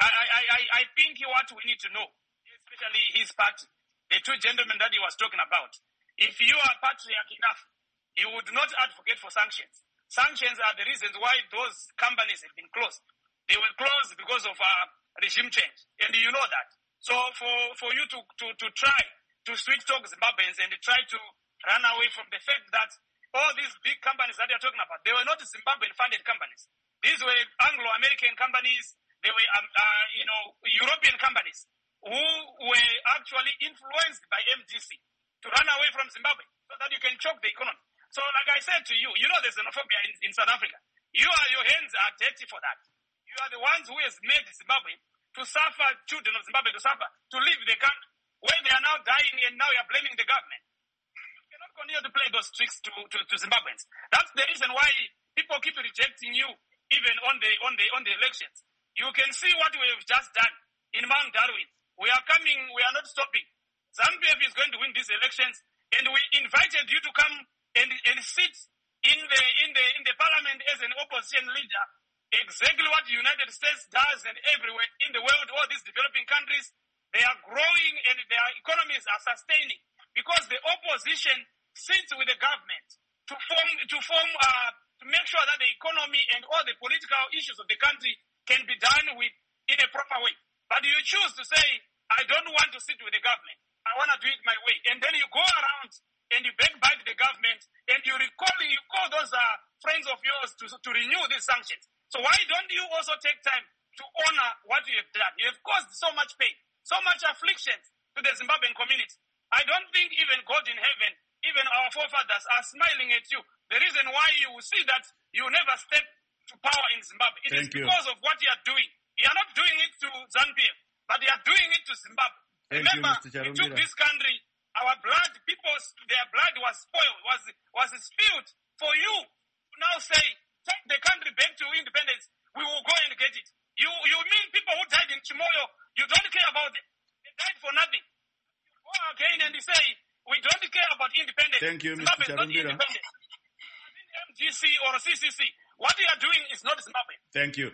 [SPEAKER 4] I think what we need to know, especially his party, the two gentlemen that he was talking about, if you are patriarch enough, you would not advocate for sanctions. Sanctions are the reasons why those companies have been closed. They were closed because of regime change, and you know that. So for you to try to sweet talk Zimbabweans and try to run away from the fact that all these big companies that they're talking about, they were not Zimbabwean-funded companies. These were Anglo-American companies. They were, European companies who were actually influenced by MDC to run away from Zimbabwe so that you can choke the economy. So like I said to you, you know there's xenophobia in South Africa. Your hands are dirty for that. You are the ones who has made Zimbabwe to suffer, children of Zimbabwe to suffer, to leave the country, where they are now dying and now you are blaming the government. You cannot continue to play those tricks to Zimbabweans. That's the reason why people keep rejecting you even on the elections. You can see what we have just done in Mount Darwin. We are coming, we are not stopping. ZANU-PF is going to win these elections and we invited you to come and sit in the parliament as an opposition leader. Exactly what the United States does and everywhere in the world, all these developing countries, they are growing and their economies are sustaining because the opposition sits with the government to make sure that the economy and all the political issues of the country can be done with in a proper way. But you choose to say, I don't want to sit with the government. I want to do it my way. And then you go around and you backbite the government and you call those friends of yours to renew these sanctions. So why don't you also take time to honor what you have done? You have caused so much pain, so much affliction to the Zimbabwean community. I don't think even God in heaven, even our forefathers are smiling at you. The reason why you will see that you never step to power in Zimbabwe. It is because of what you are doing. You are not doing it to ZANU-PF, but you are doing it to Zimbabwe. Remember, you took this country, our blood, their blood was spoiled, was spilled for you to now say, take the country back to independence, we will go and get it. You mean people who died in Chimoyo, you don't care about them. They died for nothing. You go again and you say, we don't care about independence.
[SPEAKER 2] Thank you, Mr. Charumbira.
[SPEAKER 4] MGC or CCC. What you are doing is not Zimbabwe.
[SPEAKER 2] Thank you.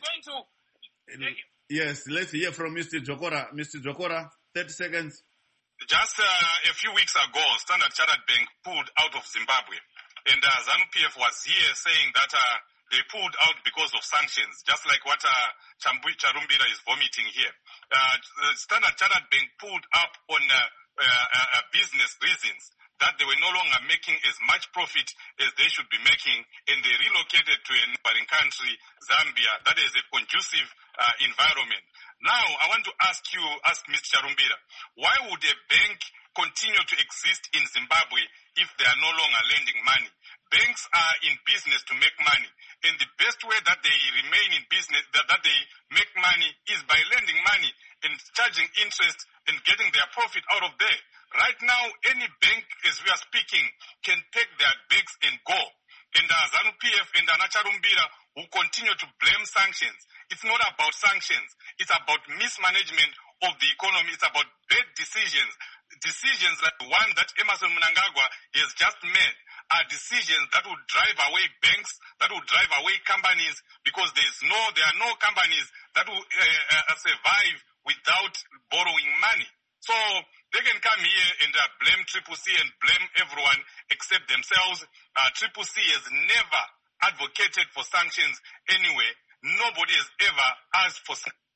[SPEAKER 2] Yes, let's hear from Mr. Jokora. Mr. Jokora, 30 seconds.
[SPEAKER 5] Just a few weeks ago, Standard Chartered Bank pulled out of Zimbabwe. And ZANU-PF was here saying that they pulled out because of sanctions, just like what Charumbira is vomiting here. Standard Chartered Bank pulled up on business reasons that they were no longer making as much profit as they should be making, and they relocated to a neighboring country, Zambia, that is a conducive environment. Now, I want to ask Mr. Charumbira, why would a bank continue to exist in Zimbabwe if they are no longer lending money? Banks are in business to make money, and the best way that they remain in business, that they make money, is by lending money and charging interest and getting their profit out of there. Right now, any bank, as we are speaking, can take their bags and go. And ZANU-PF and Charumbira will continue to blame sanctions. It's not about sanctions. It's about mismanagement of the economy. It's about bad decisions. Decisions like the one that Emmerson Mnangagwa has just made are decisions that will drive away banks, that will drive away companies, because there are no companies that will survive without borrowing money. So they can come here and blame CCC and blame everyone except themselves. CCC has never advocated for sanctions anyway. Nobody has ever asked for sanctions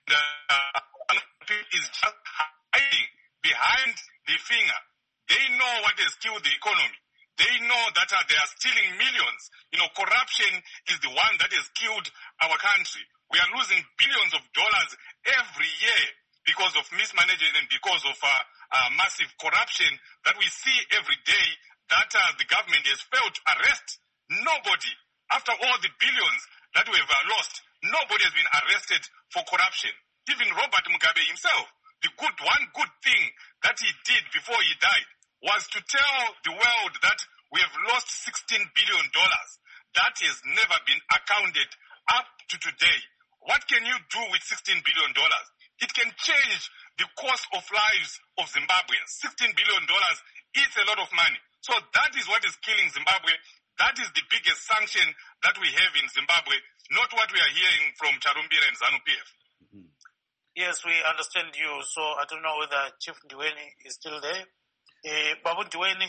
[SPEAKER 5] is just hiding behind the finger. They know what has killed the economy. They know that they are stealing millions. Corruption is the one that has killed our country. We are losing billions of dollars every year because of mismanagement and because of massive corruption that we see every day that the government has failed to arrest. Nobody, after all the billions that we have lost, nobody has been arrested for corruption. Even Robert Mugabe himself, one good thing that he did before he died was to tell the world that we have lost $16 billion. That has never been accounted up to today. What can you do with $16 billion? It can change the course of lives of Zimbabweans. $16 billion is a lot of money. So that is what is killing Zimbabwe. That is the biggest sanction that we have in Zimbabwe, not what we are hearing from Charumbira and ZANU-PF.
[SPEAKER 3] Mm-hmm. Yes, we understand you. So I don't know whether Chief Ndiweni is still there. Babu Ndiweni,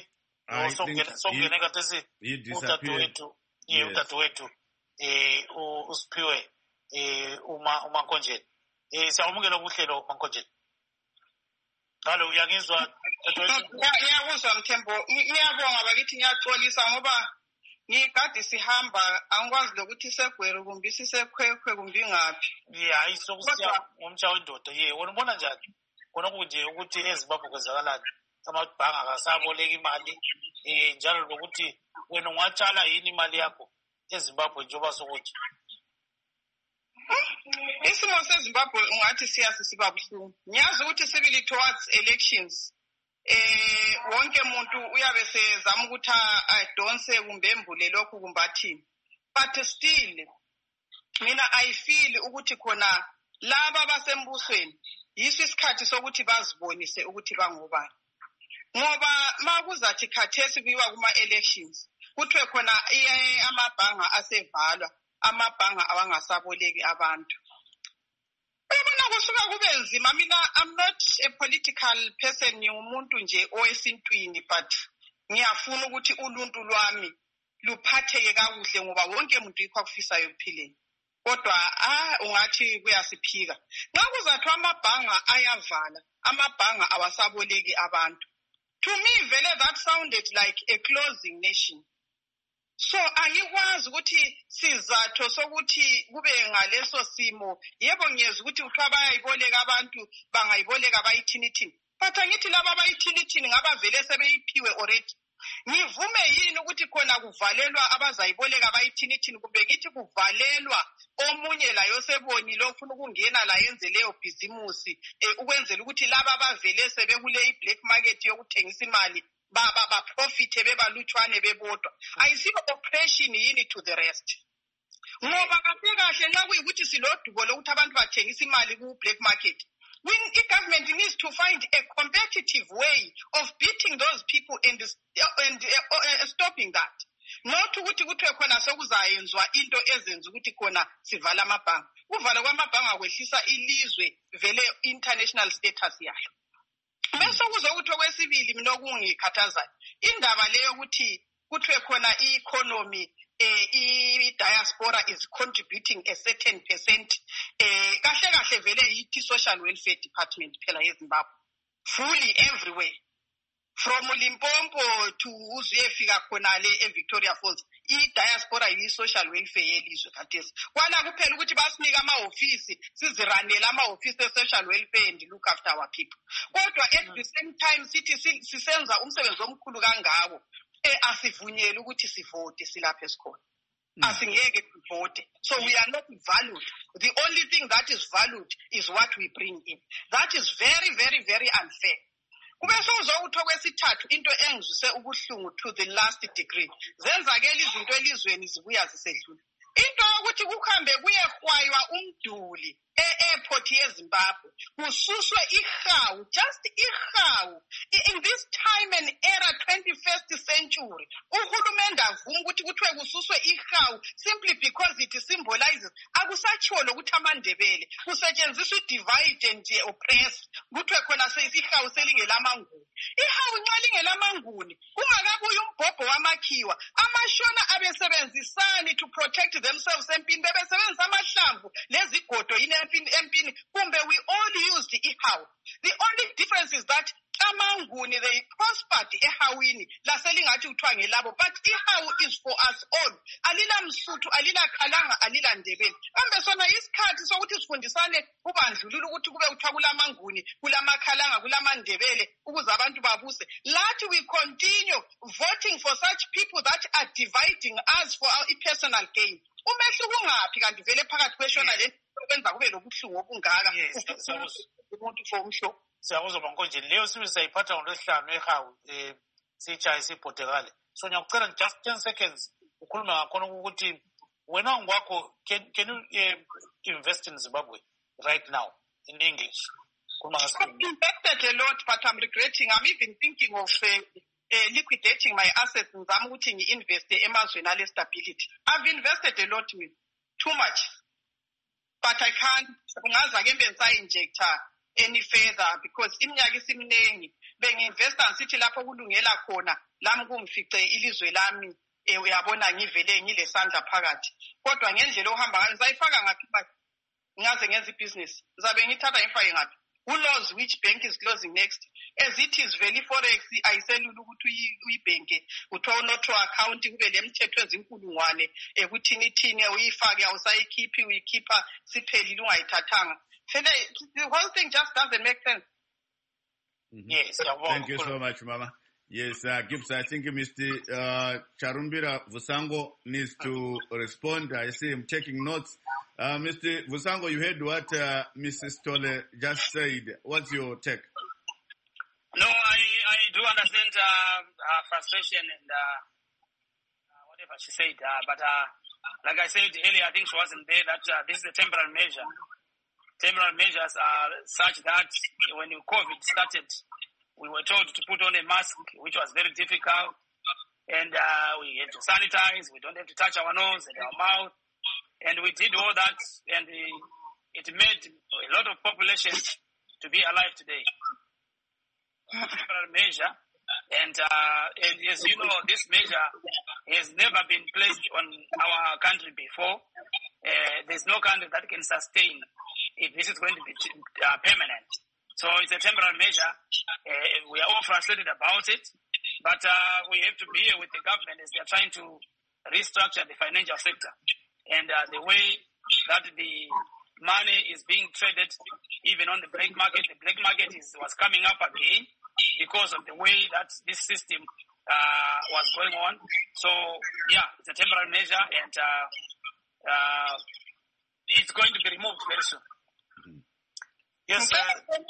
[SPEAKER 2] he disappeared.
[SPEAKER 3] Usphiwe uMankonjeni. Siyamukela kuhlelo uMankonjeni. Hallo, uyangizwa?
[SPEAKER 6] Ngiyakuzwa Mthembo. Ngiyabonga bakithi ngiyaxolisa ngoba ngikade sihamba angikwazi lokuthi segwere kumbe sisekhwekhwe kumbe ingaphi.
[SPEAKER 3] Hayi sokusiya ngomtsha wendoda. Wona ubona njani? Khona kunje ukuthi eZimbabwe kwenzakalani? Amabhanga akasaboleka imali njalo lokuthi wena ungatshala yini imali yakho eZimbabwe njengoba sokuthi
[SPEAKER 6] isimo seZimbabwe ungathi siba buhlungu. Ngiyazi ukuthi sibili towards elections wonke umuntu uyabe sezama ukuthi adonse kumbe embule lokhu kumbathini, but still mina I feel ukuthi khona laba basembusweni yiso isikhathi sokuthi bazibonise ukuthi bangobani. Ngoba makuzathi khathesi kuyiwa kuma-elections kuthiwe khona amabhanga asevalwa, amabhanga awangasaboleki abantu. Uyabona kusuka kube nzima. Mina I'm not a political person, ngingumuntu nje owesintwini, but ngiyafuna ukuthi uluntu lwami luphatheke kakuhle ngoba wonke umuntu yikho akufisayo ekuphileni. Kodwa ungathi kuyasiphika. Nxa kuzathiwa amabhanga ayavala, amabhanga awasaboleki abantu. To me, vele that sounded like a closing nation. So angikwazi ukuthi sizatho sokuthi kube ngaleso simo. Yebo ngiyeza ukuthi uthiwa bayayiboleka abantu, bangayiboleka bayithini. But angithi laba abayithini ngaba vele sebeyiphiwe already. Ngivume yini ukuthi khona kuvalelwa abazayiboleka bayithini kumbe ngithi kuvalelwa omunye la yosebonile ofuna ukungena la yenze leyo business ukwenzela ukuthi laba bavele sebekule black market yokuthengisa imali ba profit bebalutshwane bebodwa. Ayisibo oppression yini to the rest. Ngoba kahle nxa kuyikuthi silodubo lokuthi abantu bathengisa imali ku black market, the government needs to find a competitive way of beating those people and stopping that. Not ukuthi kuthiwe khona sekuzayenzwa into ezenza ukuthi khona sivala amabhanga. Uvala kwamabhanga kwehlisa ilizwe vele international status yalo. Bese kuzokuthi okwesibili mina okungikhathazayo indaba leyo ukuthi kuthiwe khona i-economy i-diaspora is contributing a certain percent. Kahle vele yithi social welfare department phela eZimbabwe fully everywhere from Limpopo to uzuyefika khona le eVictoria Falls. I-diaspora yi-social welfare yelizwe khathesi. Kwana kuphela ukuthi basinika ama-ofisi siziranele ama-ofisi e-social welfare and look after our people. Kodwa at the same time sithi sisenza umsebenzi omkhulu kangako asivunyele ukuthi sivote silapha esikhona. Asingeke sivote. So we are not valued. The only thing that is valued is what we bring in. That is very, very, very unfair. Kube sokuzokuthi okwesithathu into engizwise ubuhlungu to the last degree. Zenzakela izinto elizweni zibuya zisedlula. Into ukuthi kuhambe kuyehwaywa umduli e-airport yeZimbabwe kususwe ihawu, just ihawu. In this time and era 21st century uhulumende avuma ukuthi kuthiwe kususwe ihawu simply because it symbolizes akusatshiwo lokuthi amandebele kusetshenziswa divide and oppress kuthiwe khona ihawu selingelamanguni. Ihawu nxa lingelamanguni kungakabuyi umbhobho wamakhiwa amashona abesebenzisani to protect themselves empini bebesebenzisa amahlamvu lezigodo yini empini kumbe we all used ihawu. The only difference is that amanguni they prospered ehawini laselingathi kuthiwa ngelabo, but ihawu is for us all. Alila Msuthu, alila Khalanga, alila Ndebele. Kambe sona isikhathi sokuthi sifundisane ubandlululo ukuthi kube kuthiwa kulamanguni, kulamakhalanga, kulamandebele ukuze abantu babuse. Lathi we continue voting for such people that are dividing us for our personal gain. Umehluko ungaphi kanti vele phakathi kweshona le kwenza kube lobuhlungu obungaka umuntu for umhlo.
[SPEAKER 3] Siyakuzwa Mankonjeni, leyo sibe sayiphatha ngolwesihlanu ehawu sichaye sibhodekale. So ngiyakucela just 10 seconds ukhuluma ngakhona ukuthi wena ngwakho can you invest in Zimbabwe right now in English?
[SPEAKER 6] I've invested a lot, but I'm regretting. I'm even thinking of liquidating my assets and invest in stability. I've invested a lot, too much. But I can't inject any further because iminyaka isimnengi benginvesta ngisithi lapho kulungela khona lami kungifice ilizwe lami uyabona ngivele ngilesandla phakathi kodwa ngendlela ohamba ngayo ngizayifaka ngaphi manje ngaze ngenza ibusiness ngizabe ngithatha ngifake ngaphi. Who knows which bank is closing next? As it is very forex ayiselula ukuthi uyibhenke uthiwa unotho account kube lemthetho ezinkulungwane ekuthini uyifake awusayikhiphi uyikhipha siphelile ungayithathanga. The whole thing just doesn't make sense.
[SPEAKER 2] Mm-hmm.
[SPEAKER 3] Yes.
[SPEAKER 2] Thank you so much, Mama. Yes, Gibbs, I think Mr. Charumbira Vusango needs to respond. I see him taking notes. Mr. Vusango, you heard what Mrs. Tole just said. What's your take?
[SPEAKER 4] No, I do understand her frustration and whatever she said. But like I said earlier, I think she wasn't there, that this is a temporary measure. Temporary measures are such that when COVID started, we were told to put on a mask, which was very difficult. And we had to sanitize. We don't have to touch our nose and our mouth. And we did all that. And it made a lot of population to be alive today. Temporary measure. And as you know, this measure has never been placed on our country before. There's no country that can sustain if this is going to be permanent. So it's a temporary measure. We are all frustrated about it, but we have to be here with the government as they are trying to restructure the financial sector. And the way that the money is being traded, even on the black market was coming up again because of the way that this system was going on. So, yeah, it's a temporary measure, and it's going to be removed very soon.
[SPEAKER 6] Yes, sir.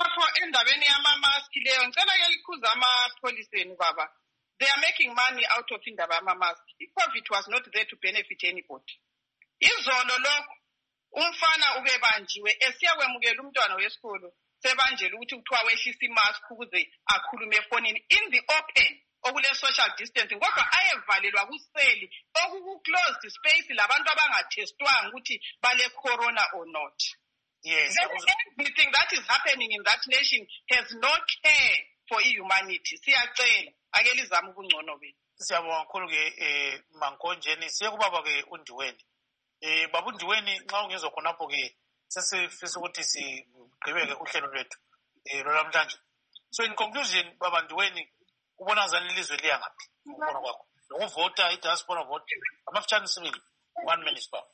[SPEAKER 6] They are making money out of indaba mask. COVID was not there to benefit anybody. Izolo lokho umfana ubebanjiwe esiyakwemukela umntwana wesikolo sebanjela ukuthi kuthiwa wehlisa imask ukuze akhulume efonini in the open okule social distancing kodwa ayevalelwa kuseli okuku-closed space labantu abangatestwanga ukuthi bale corona or not.
[SPEAKER 3] Yes.
[SPEAKER 6] Everything that is happening in that nation has no care for humanity. Siyacela ake lizama ubungcono bethu.
[SPEAKER 3] Siyabonga kakhulu ke Mankonjeni siye kubaba ke uNdiweni. Baba uNdiweni nxa ungezwe khonapho ke sesifisa ukuthi sigqibeke uhlelo lwethu lolwamhlanje. So in conclusion, baba Ndiweni ubona ngani ilizwe liya ngaphi ukubona kwakho? Ukuvota i-diaspora vote amafutshane sibili 1 minute baba.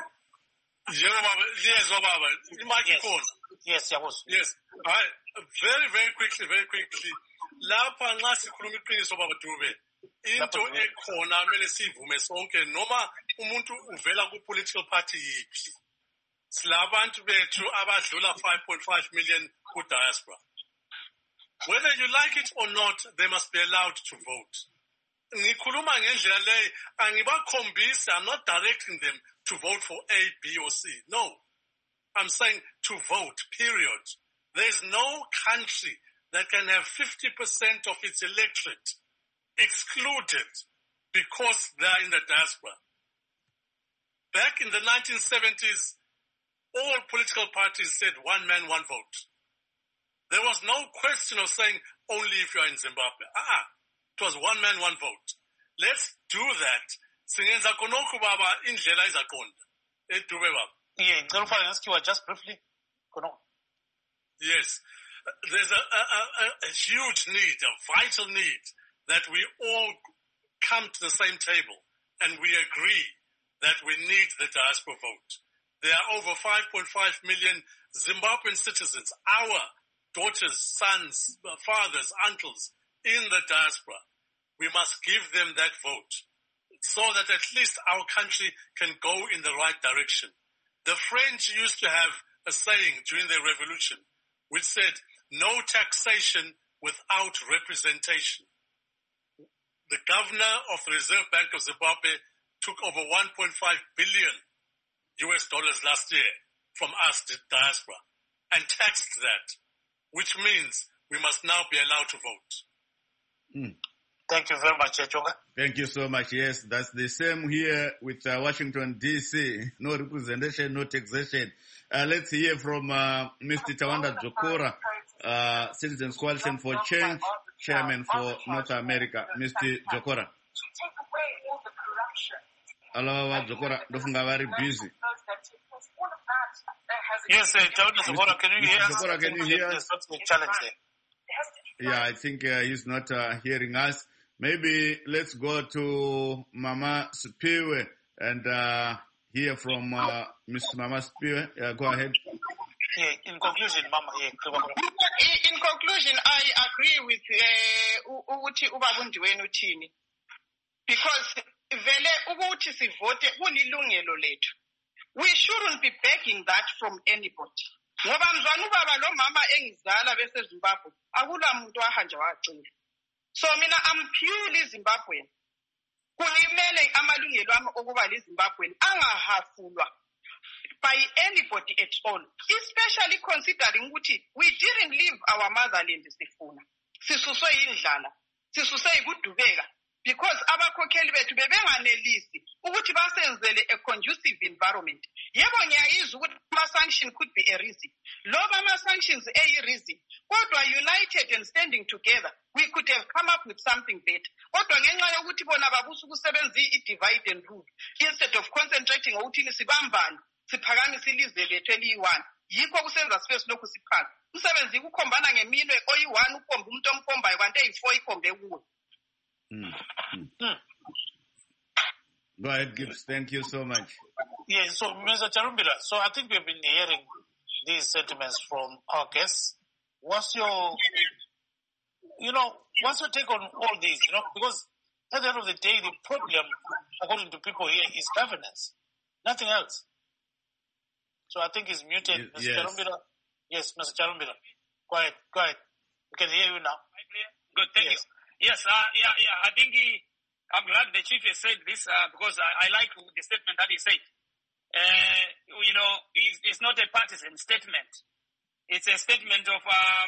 [SPEAKER 3] Yes,
[SPEAKER 1] yes. Very, very quickly. Lapha nxa sikhuluma iqiniso baba Dube. Into ekhona kumele sivume sonke noma umuntu uvela ku-political party yiphi. Silabantu bethu abadlula 5.5 million ku-diaspora. Whether you like it or not, they must be allowed to vote. Ngikhuluma ngendlela leyo angibakhombisi, I'm not directing them to vote for A, B, or C. No. I'm saying to vote, period. There's no country that can have 50% of its electorate excluded because they're in the diaspora. Back in the 1970s, all political parties said one man, one vote. There was no question of saying only if you're in Zimbabwe. It was one man, one vote. Let's do that. Singenza konoko baba indlela izaqonda. Edube baba.
[SPEAKER 3] Yeah, just briefly.
[SPEAKER 1] Yes. There's a huge need, a vital need, that we all come to the same table and we agree that we need the diaspora vote. There are over 5.5 million Zimbabwean citizens, our daughters, sons, fathers, uncles in the diaspora. We must give them that vote so that at least our country can go in the right direction. The French used to have a saying during the revolution which said, no taxation without representation. The governor of the Reserve Bank of Zimbabwe took over $1.5 billion last year from us, the diaspora, and taxed that, which means we must now be allowed to vote.
[SPEAKER 3] Thank you very much, Chonga.
[SPEAKER 2] Thank you so much. Yes, that's the same here with Washington, D.C. No representation, no taxation. Let's hear from Mr. Tawanda Dzokora, Citizens Coalition for Change, Chairman for North America. Mr. Dzokora. Hello, Dzokora. Dofunga very busy.
[SPEAKER 3] Yes, Tawanda Dzokora, can you hear us?
[SPEAKER 2] Dzokora, can you hear us?
[SPEAKER 3] There's a challenge there.
[SPEAKER 2] Yeah, I think he's not hearing us. Maybe let's go to Mama Spiwe and hear from Mr. Mama Spiwe. Go ahead.
[SPEAKER 3] Yeah, in conclusion, Mama. Yeah.
[SPEAKER 6] In conclusion, I agree with ukuthi ubabundiweni uthini, because vele ukuthi sivote kulilungelo lethu. We shouldn't be begging that from anybody. Ngoba mzwana ubaba lo mama engizala bese Zimbabwe akula muntu wahanja wacela. So mina I'm purely Zimbabwean. Kunimele amalungelo ami okuba liZimbabwean angahafulwa by anybody at all, especially considering ukuthi we didn't leave our motherland sifuna. Sisuswe indlala, sisuswe ikudubeka, because abakhokheli bethu bebenganelisi ukuthi basenzele a conducive environment. Yebo ngiyayizwa ukuthi ama-sanction could be a reason. Loba ama-sanctions reason. Kodwa united and standing together, we could have come up with something better. Kodwa ngenxa yokuthi bona babusa ukusebenza i-divide and rule, instead of concentrating ukuthi sibambane, siphakamise ilizwe lethu eliyi-one. Yikho kusenza sibe silokhu siphaka. Umsebenzi ukukhombana ngeminwe oyi-one ukhomba umuntu omkhombayo kanti eyi-four ikhombe kuwe.
[SPEAKER 2] Go ahead, Gibbs. Thank you so much.
[SPEAKER 3] Yeah, so Mr. Charumbira, so I think we've been hearing these sentiments from our guests. What's your take on all these, because at the end of the day, the problem, according to people here, is governance, nothing else. So I think it's muted. Mr.
[SPEAKER 2] Yes.
[SPEAKER 3] Charumbira. Yes, Mr. Charumbira. Go ahead. We can hear you now.
[SPEAKER 4] Good, thank you. Yes, I think I'm glad the chief has said this because I like the statement that he said. It's not a partisan statement. It's a statement of, a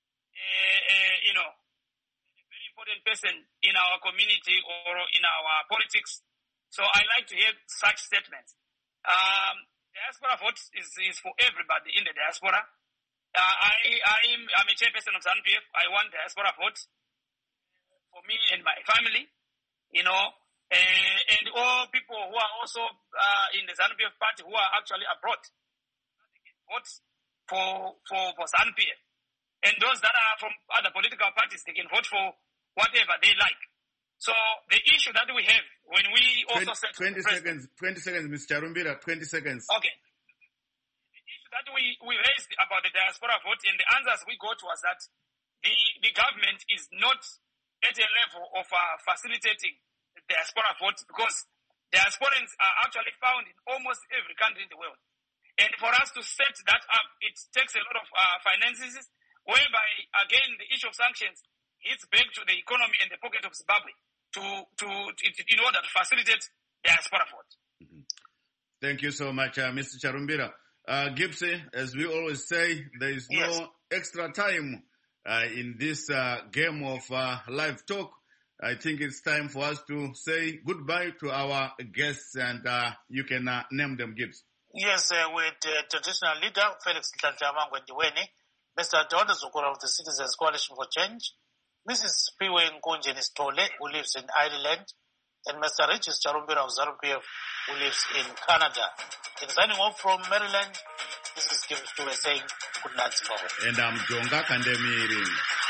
[SPEAKER 4] very important person in our community or in our politics. So I like to hear such statements. Diaspora vote is for everybody in the diaspora. I'm a chairperson of ZANU-PF. I want diaspora vote for me and my family, and all people who are also in the ZANU-PF party who are actually abroad. They can vote for ZANU-PF. And those that are from other political parties, they can vote for whatever they like. So the issue that we have when we also
[SPEAKER 2] 20 seconds, Mr. Charumbira, 20 seconds.
[SPEAKER 4] Okay. The issue that we raised about the diaspora vote and the answers we got was that the government is not at a level of facilitating the diaspora vote because diasporans are actually found in almost every country in the world. And for us to set that up, it takes a lot of finances, whereby, again, the issue of sanctions hits back to the economy and the pocket of Zimbabwe in order to facilitate diaspora vote.
[SPEAKER 2] Mm-hmm. Thank you so much, Mr. Charumbira. Gibson, as we always say, there is no extra time in this game of live talk. I think it's time for us to say goodbye to our guests, and you can name them, Gibbs.
[SPEAKER 3] Yes, with traditional leader Felix Nhlanhla Mangwendiweni, Mr. Tawanda Dzokora of the Citizens Coalition for Change, Mrs. Spiwe Nkunjeni Stole, who lives in Ireland, and Mr. Regis Charumbira of ZANU-PF, who lives in Canada. And signing off from Maryland, this is Kim Stuwe saying good night, Zimbabwe.
[SPEAKER 2] And I'm Jonga Kandemiri.